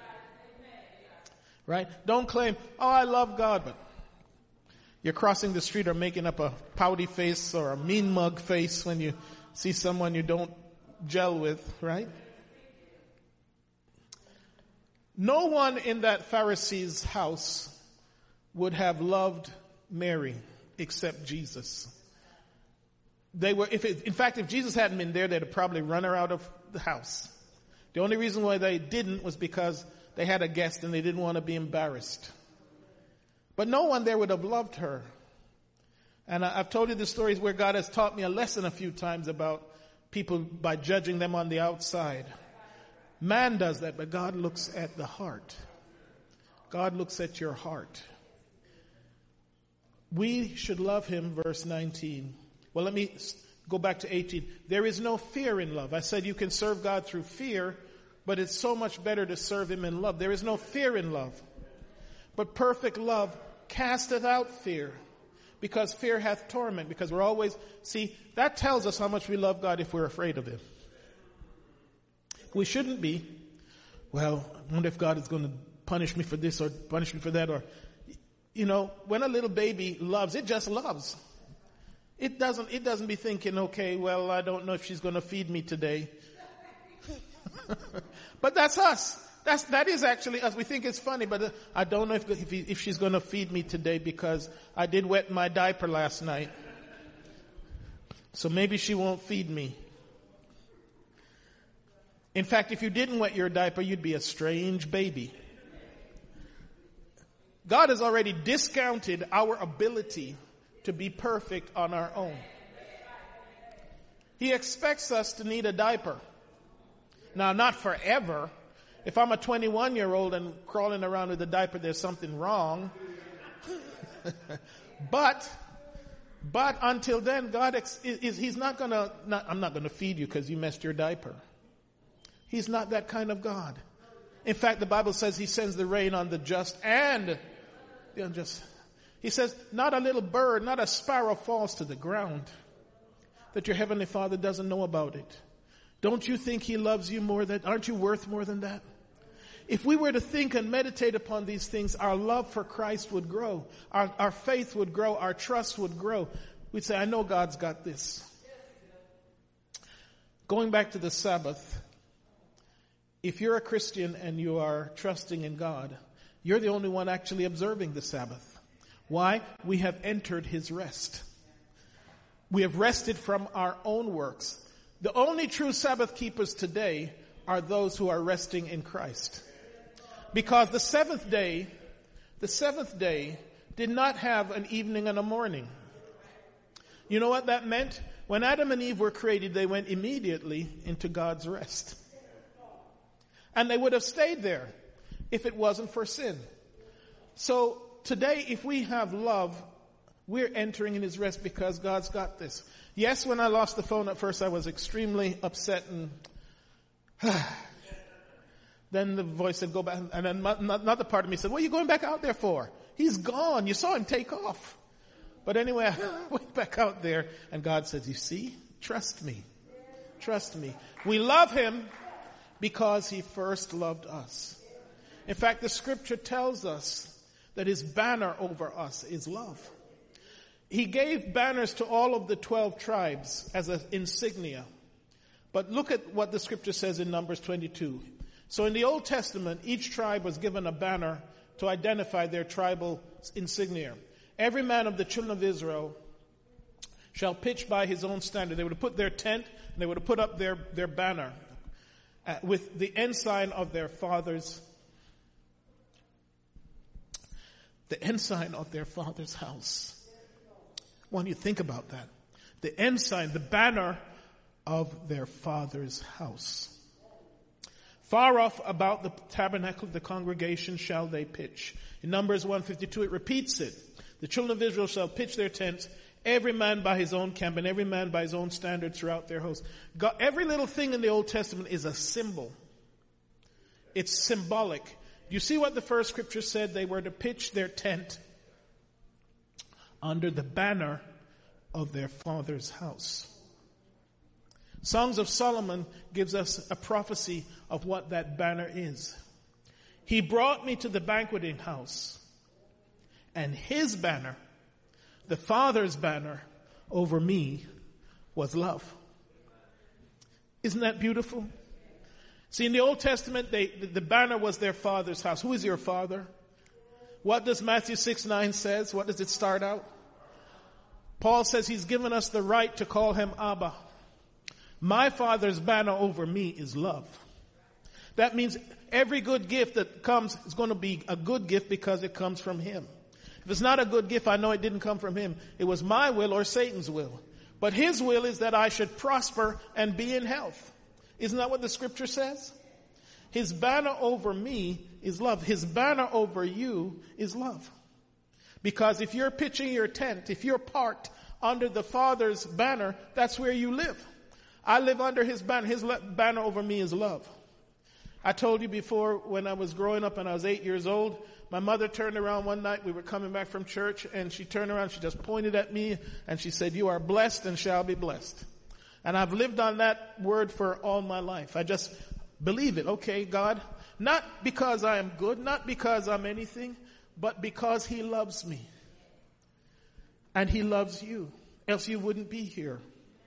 Right? Don't claim, oh, I love God, but you're crossing the street or making up a pouty face or a mean mug face when you see someone you don't gel with, right? No one in that Pharisee's house would have loved Mary except Jesus. They were, if it, in fact, if Jesus hadn't been there, they'd have probably run her out of the house. The only reason why they didn't was because they had a guest and they didn't want to be embarrassed. But no one there would have loved her. And I, I've told you the stories where God has taught me a lesson a few times about people by judging them on the outside. Man does that, but God looks at the heart. God looks at your heart. We should love him, verse nineteen. Well, let me go back to eighteen. There is no fear in love. I said you can serve God through fear, but it's so much better to serve him in love. There is no fear in love. But perfect love casteth out fear, because fear hath torment. Because we're always, see, that tells us how much we love God if we're afraid of him. We shouldn't be, well, I wonder if God is going to punish me for this or punish me for that. Or, you know, when a little baby loves, it just loves. It doesn't, it doesn't be thinking, okay, well, I don't know if she's going to feed me today. But that's us. That's, that is actually us. We think it's funny, but uh, I don't know if, if, he, if she's going to feed me today because I did wet my diaper last night. So maybe she won't feed me. In fact, if you didn't wet your diaper, you'd be a strange baby. God has already discounted our ability to be perfect on our own. He expects us to need a diaper. Now, not forever. If I'm a twenty-one-year-old and crawling around with a diaper, there's something wrong. but, but until then, God ex- is, He's not gonna, not, I'm not gonna feed you because you messed your diaper. He's not that kind of God. In fact, the Bible says he sends the rain on the just and the unjust. He says, not a little bird, not a sparrow falls to the ground that your heavenly Father doesn't know about it. Don't you think he loves you more than, aren't you worth more than that? If we were to think and meditate upon these things, our love for Christ would grow. Our, our faith would grow. Our trust would grow. We'd say, I know God's got this. Going back to the Sabbath, if you're a Christian and you are trusting in God, you're the only one actually observing the Sabbath. Why? We have entered his rest. We have rested from our own works. The only true Sabbath keepers today are those who are resting in Christ. Because the seventh day, the seventh day did not have an evening and a morning. You know what that meant? When Adam and Eve were created, they went immediately into God's rest. And they would have stayed there if it wasn't for sin. So today, if we have love, we're entering in his rest because God's got this. Yes, when I lost the phone at first, I was extremely upset and then the voice said, go back. And then another part of me said, what are you going back out there for? He's gone. You saw him take off. But anyway, I went back out there and God says, you see, trust me. Trust me. We love him because he first loved us. In fact, the scripture tells us that his banner over us is love. He gave banners to all of the twelve tribes as an insignia. But look at what the scripture says in Numbers twenty-two. So in the Old Testament, each tribe was given a banner to identify their tribal insignia. Every man of the children of Israel shall pitch by his own standard. They would have put their tent and they would have put up their, their banner uh, with the ensign of their fathers, the ensign of their father's house. I want you to think about that. The ensign, the banner of their father's house. Far off about the tabernacle of the congregation shall they pitch. In Numbers one fifty-two, it repeats it. The children of Israel shall pitch their tents, every man by his own camp and every man by his own standard throughout their host. God, every little thing in the Old Testament is a symbol. It's symbolic. Do you see what the first scripture said? They were to pitch their tent under the banner of their father's house. Songs of Solomon gives us a prophecy of what that banner is. He brought me to the banqueting house, and his banner, the Father's banner over me, was love. Isn't that beautiful? See, in the Old Testament, they, the banner was their father's house. Who is your father? What does Matthew six nine says? What does it start out? Paul says he's given us the right to call him Abba. My Father's banner over me is love. That means every good gift that comes is going to be a good gift because it comes from him. If it's not a good gift, I know it didn't come from him. It was my will or Satan's will. But his will is that I should prosper and be in health. Isn't that what the scripture says? His banner over me is love. His banner over you is love. Because if you're pitching your tent, if you're parked under the Father's banner, that's where you live. I live under his banner. His banner over me is love. I told you before, when I was growing up and I was eight years old, my mother turned around one night. We were coming back from church and she turned around. She just pointed at me and she said, you are blessed and shall be blessed. And I've lived on that word for all my life. I just believe it. Okay, God, not because I am good, not because I'm anything, but because he loves me. And he loves you. Else you wouldn't be here.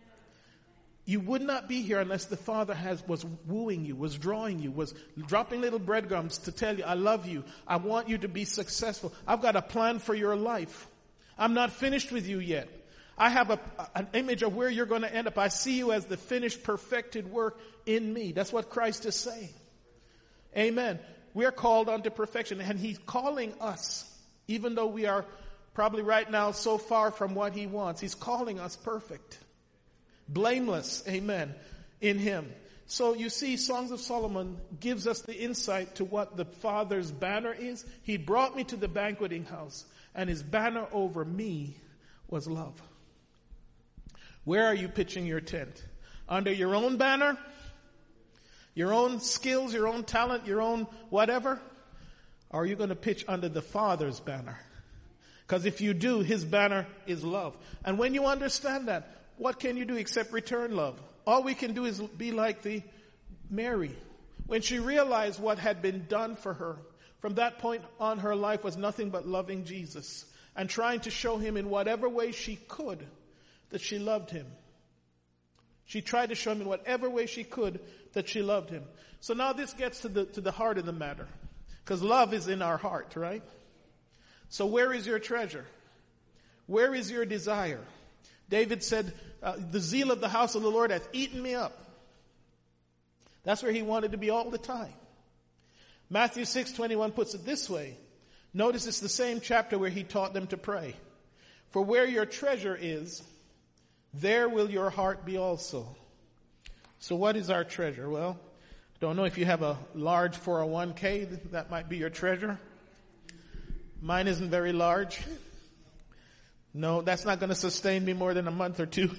You would not be here unless the Father has was wooing you, was drawing you, was dropping little breadcrumbs to tell you, I love you. I want you to be successful. I've got a plan for your life. I'm not finished with you yet. I have a, an image of where you're going to end up. I see you as the finished, perfected work in me. That's what Christ is saying. Amen. We are called unto perfection, and he's calling us, even though we are probably right now so far from what he wants. He's calling us perfect. Blameless, amen, in him. So you see, Songs of Solomon gives us the insight to what the Father's banner is. He brought me to the banqueting house, and his banner over me was love. Where are you pitching your tent? Under your own banner? Your own skills, your own talent, your own whatever? Or are you going to pitch under the Father's banner? Because if you do, his banner is love. And when you understand that, what can you do except return love? All we can do is be like the Mary. When she realized what had been done for her, from that point on her life was nothing but loving Jesus and trying to show him in whatever way she could that she loved him. She tried to show him in whatever way she could that she loved him. So now this gets to the, to the heart of the matter. Because love is in our heart, right? So where is your treasure? Where is your desire? David said, uh, the zeal of the house of the Lord hath eaten me up. That's where he wanted to be all the time. Matthew six twenty-one puts it this way. Notice it's the same chapter where he taught them to pray. For where your treasure is, there will your heart be also. So what is our treasure? Well, I don't know if you have a large four oh one k, that might be your treasure. Mine isn't very large. No, that's not going to sustain me more than a month or two.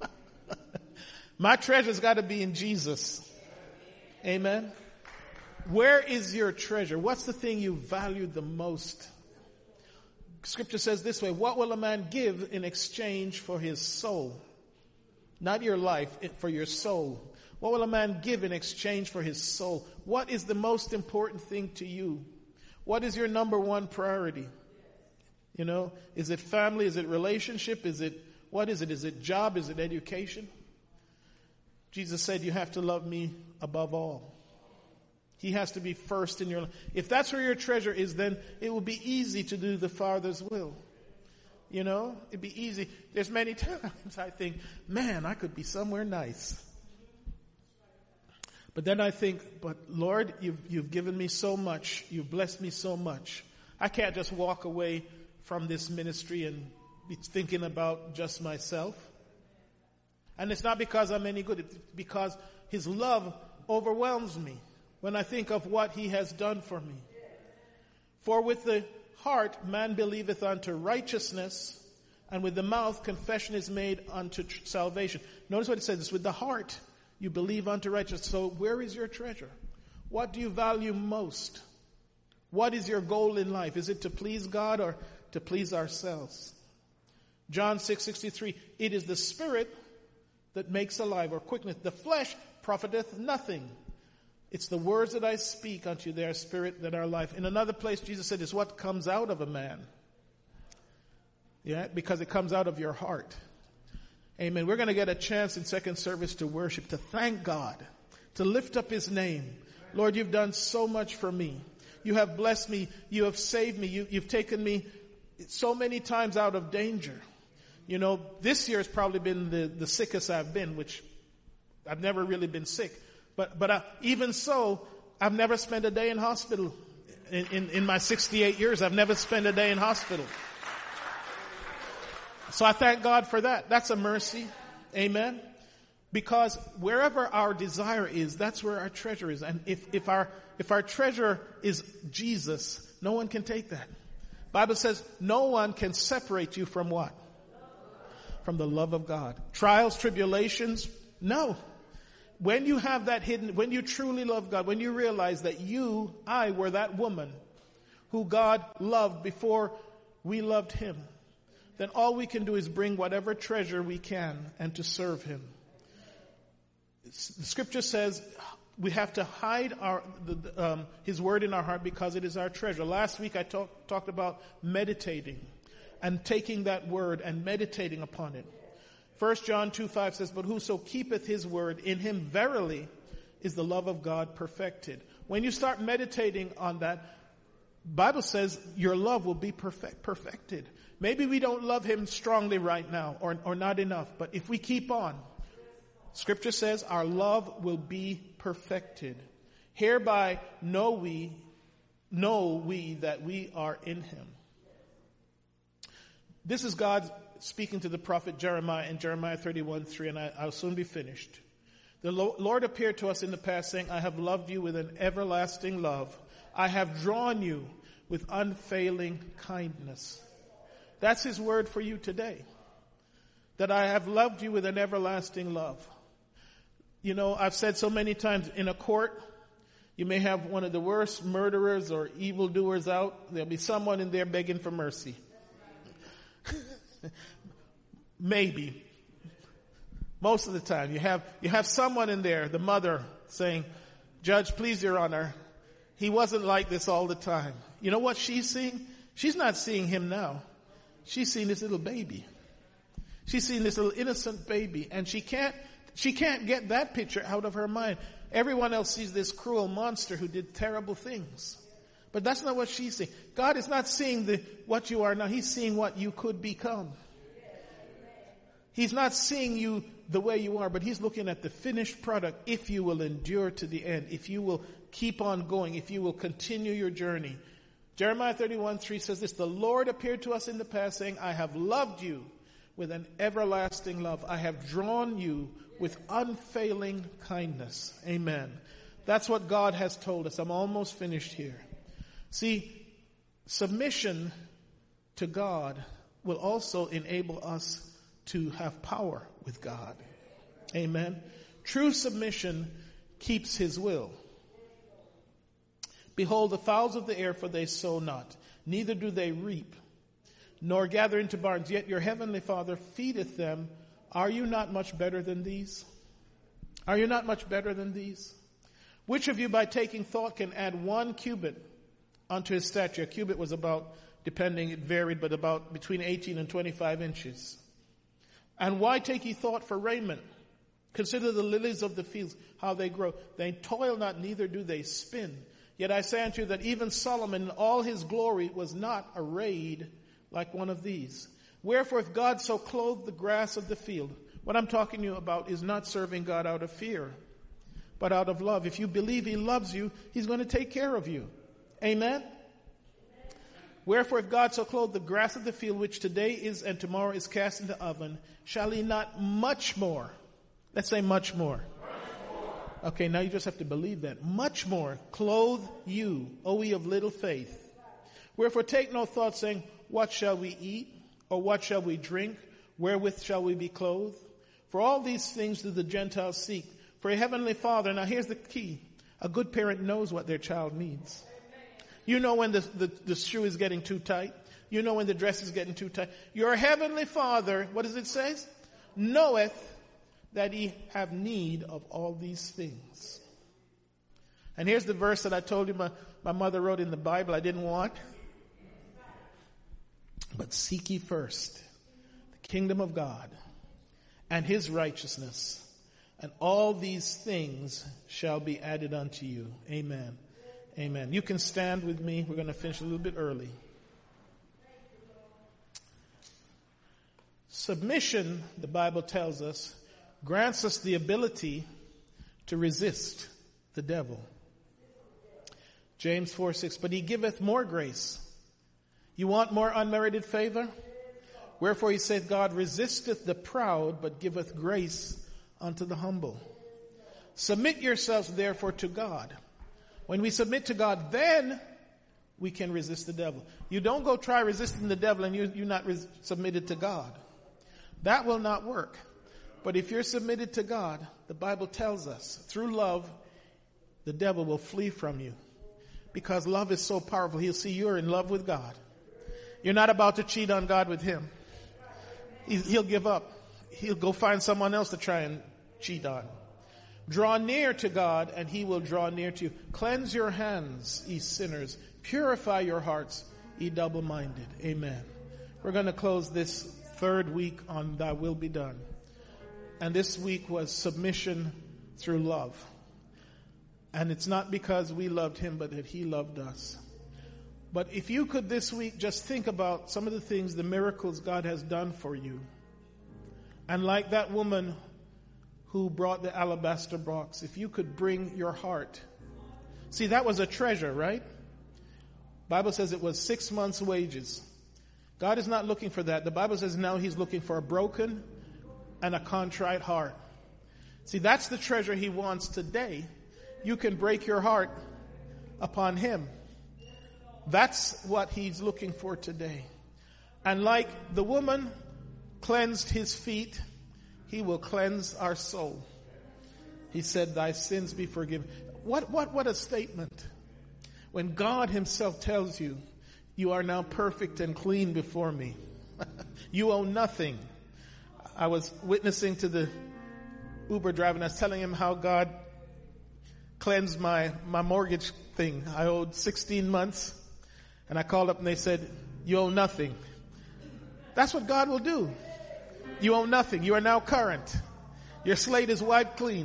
My treasure's got to be in Jesus. Amen. Where is your treasure? What's the thing you value the most? Scripture says this way, what will a man give in exchange for his soul? Not your life, for your soul. What will a man give in exchange for his soul? What is the most important thing to you? What is your number one priority? You know, is it family? Is it relationship? Is it, what is it? Is it job? Is it education? Jesus said you have to love me above all. He has to be first in your life. If that's where your treasure is, then it will be easy to do the Father's will. You know, it'd be easy. There's many times I think, man, I could be somewhere nice. But then I think, but Lord, you've, you've given me so much. You've blessed me so much. I can't just walk away from this ministry and be thinking about just myself. And it's not because I'm any good. It's because his love overwhelms me when I think of what he has done for me. For with the heart man believeth unto righteousness, and with the mouth confession is made unto tr- salvation. Notice what it says. It's with the heart you believe unto righteousness. So where is your treasure? What do you value most? What is your goal in life? Is it to please God or to please ourselves? John six sixty-three, it is the spirit that makes alive or quickeneth. The flesh profiteth nothing. It's the words that I speak unto you, they are spirit, that are life. In another place, Jesus said, it's what comes out of a man. Yeah, because it comes out of your heart. Amen. We're going to get a chance in second service to worship, to thank God, to lift up his name. Lord, you've done so much for me. You have blessed me. You have saved me. You, you've taken me so many times out of danger. You know, this year has probably been the, the sickest I've been, which I've never really been sick. But but uh, even so, I've never spent a day in hospital. In, in, in my sixty-eight years, I've never spent a day in hospital. So I thank God for that. That's a mercy. Amen. Because wherever our desire is, that's where our treasure is. And if, if our if our treasure is Jesus, no one can take that. Bible says no one can separate you from what? From the love of God. Trials, tribulations, no. When you have that hidden, when you truly love God, when you realize that you, I, were that woman who God loved before we loved him, then all we can do is bring whatever treasure we can and to serve him. The scripture says we have to hide our the, um, his word in our heart because it is our treasure. Last week I talk, talked about meditating and taking that word and meditating upon it. First John two five says, but whoso keepeth his word, in him verily is the love of God perfected. When you start meditating on that, Bible says your love will be perfect, perfected. Maybe we don't love him strongly right now or, or not enough, but if we keep on, scripture says our love will be perfected. Hereby know we, know we that we are in him. This is God speaking to the prophet Jeremiah in Jeremiah thirty-one three, and I, I'll soon be finished. The Lord appeared to us in the past saying, I have loved you with an everlasting love. I have drawn you with unfailing kindness. That's his word for you today. That I have loved you with an everlasting love. You know, I've said so many times, in a court, you may have one of the worst murderers or evildoers out. There'll be someone in there begging for mercy. Maybe. Most of the time, you have, you have someone in there, the mother, saying, Judge, please, Your Honor, he wasn't like this all the time. You know what she's seeing? She's not seeing him now. She's seeing this little baby. She's seeing this little innocent baby, and she can't, she can't get that picture out of her mind. Everyone else sees this cruel monster who did terrible things. But that's not what she's seeing. God is not seeing the, what you are now. He's seeing what you could become. He's not seeing you the way you are, but he's looking at the finished product if you will endure to the end, if you will keep on going, if you will continue your journey. Jeremiah thirty-one three says this, the Lord appeared to us in the past saying, I have loved you with an everlasting love. I have drawn you with unfailing kindness. Amen. That's what God has told us. I'm almost finished here. See, submission to God will also enable us to have power with God. Amen. True submission keeps his will. Behold, the fowls of the air, for they sow not, neither do they reap, nor gather into barns, yet your heavenly Father feedeth them. Are you not much better than these? Are you not much better than these? Which of you by taking thought can add one cubit unto his stature? A cubit was about, depending, it varied, but about between eighteen and twenty-five inches. And why take ye thought for raiment? Consider the lilies of the fields, how they grow. They toil not, neither do they spin. Yet I say unto you that even Solomon in all his glory was not arrayed like one of these. Wherefore if God so clothed the grass of the field, what I'm talking to you about is not serving God out of fear, but out of love. If you believe he loves you, he's going to take care of you. Amen? Wherefore if God so clothed the grass of the field, which today is and tomorrow is cast into the oven, shall he not much more, let's say much more. Okay, now you just have to believe that. Much more clothe you, O ye of little faith. Wherefore take no thought, saying, what shall we eat? Or what shall we drink? Wherewith shall we be clothed? For all these things do the Gentiles seek. For a heavenly Father, now here's the key. A good parent knows what their child needs. You know when the, the, the shoe is getting too tight. You know when the dress is getting too tight. Your heavenly Father, what does it say? Knoweth that ye have need of all these things. And here's the verse that I told you my, my mother wrote in the Bible I didn't want. But seek ye first the kingdom of God and his righteousness, and all these things shall be added unto you. Amen. Amen. You can stand with me. We're going to finish a little bit early. Submission, the Bible tells us, grants us the ability to resist the devil. James four six, but he giveth more grace. You want more unmerited favor? Wherefore he saith, God resisteth the proud, but giveth grace unto the humble. Submit yourselves therefore to God. When we submit to God, then we can resist the devil. You don't go try resisting the devil and you, you're not res- submitted to God. That will not work. But if you're submitted to God, the Bible tells us, through love, the devil will flee from you. Because love is so powerful. He'll see you're in love with God. You're not about to cheat on God with him. He'll give up. He'll go find someone else to try and cheat on. Draw near to God, and he will draw near to you. Cleanse your hands, ye sinners. Purify your hearts, ye double-minded. Amen. We're going to close this third week on Thy Will Be Done. And this week was submission through love. And it's not because we loved him, but that he loved us. But if you could this week just think about some of the things, the miracles God has done for you. And like that woman who brought the alabaster box, if you could bring your heart. See, that was a treasure, right? Bible says it was six months' wages. God is not looking for that. The Bible says now he's looking for a broken and a contrite heart. See, that's the treasure he wants today. You can break your heart upon him. That's what he's looking for today. And like the woman cleansed his feet, he will cleanse our soul. He said, thy sins be forgiven. What, what, what a statement. When God himself tells you, you are now perfect and clean before me. You owe nothing. I was witnessing to the Uber driver and I was telling him how God cleansed my, my mortgage thing. I owed sixteen months and I called up and they said, you owe nothing. That's what God will do. You owe nothing. You are now current. Your slate is wiped clean.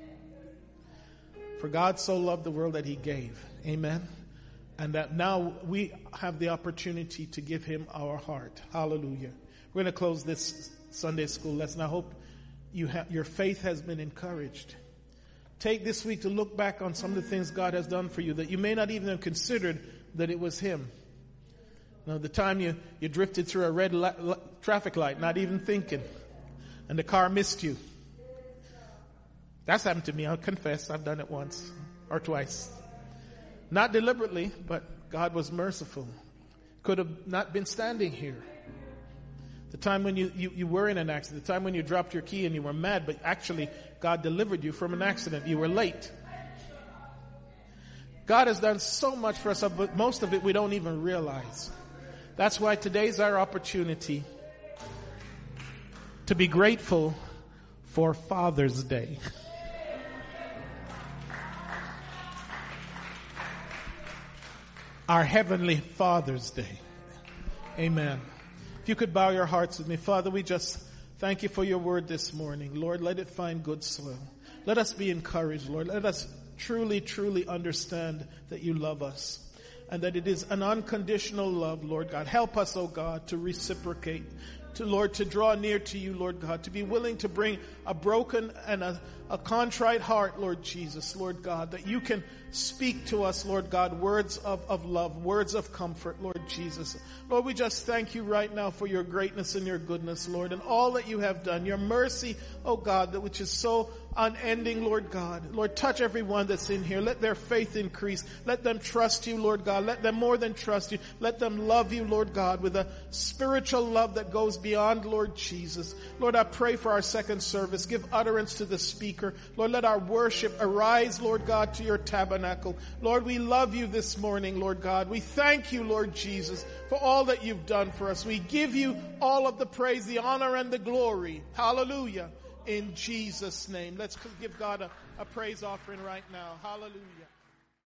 For God so loved the world that he gave. Amen. And that now we have the opportunity to give him our heart. Hallelujah. We're going to close this Sunday school lesson. I hope you have, your faith has been encouraged. Take this week to look back on some of the things God has done for you that you may not even have considered that it was him. You know, the time you, you drifted through a red li- li- traffic light, not even thinking, and the car missed you. That's happened to me. I'll confess. I've done it once or twice. Not deliberately, but God was merciful. Could have not been standing here. The time when you, you, you were in an accident, the time when you dropped your key and you were mad, but actually God delivered you from an accident. You were late. God has done so much for us, but most of it we don't even realize. That's why today's our opportunity to be grateful for Father's Day. Our Heavenly Father's Day. Amen. If you could bow your hearts with me. Father, we just thank you for your word this morning. Lord, let it find good soil. Let us be encouraged, Lord. Let us truly, truly understand that you love us and that it is an unconditional love, Lord God. Help us, oh God, to reciprocate, to, Lord, to draw near to you, Lord God, to be willing to bring a broken and a, a contrite heart, Lord Jesus, Lord God, that you can speak to us, Lord God, words of, of love, words of comfort, Lord Jesus. Lord, we just thank you right now for your greatness and your goodness, Lord, and all that you have done, your mercy, oh God, that which is so unending, Lord God. Lord, touch everyone that's in here. Let their faith increase. Let them trust you, Lord God. Let them more than trust you. Let them love you, Lord God, with a spiritual love that goes beyond, Lord Jesus. Lord, I pray for our second service. Give utterance to the speaker. Lord, let our worship arise, Lord God, to your tabernacle. Lord, we love you this morning, Lord God. We thank you, Lord Jesus, for all that you've done for us. We give you all of the praise, the honor, and the glory. Hallelujah. In Jesus' name. Let's give God a, a praise offering right now. Hallelujah.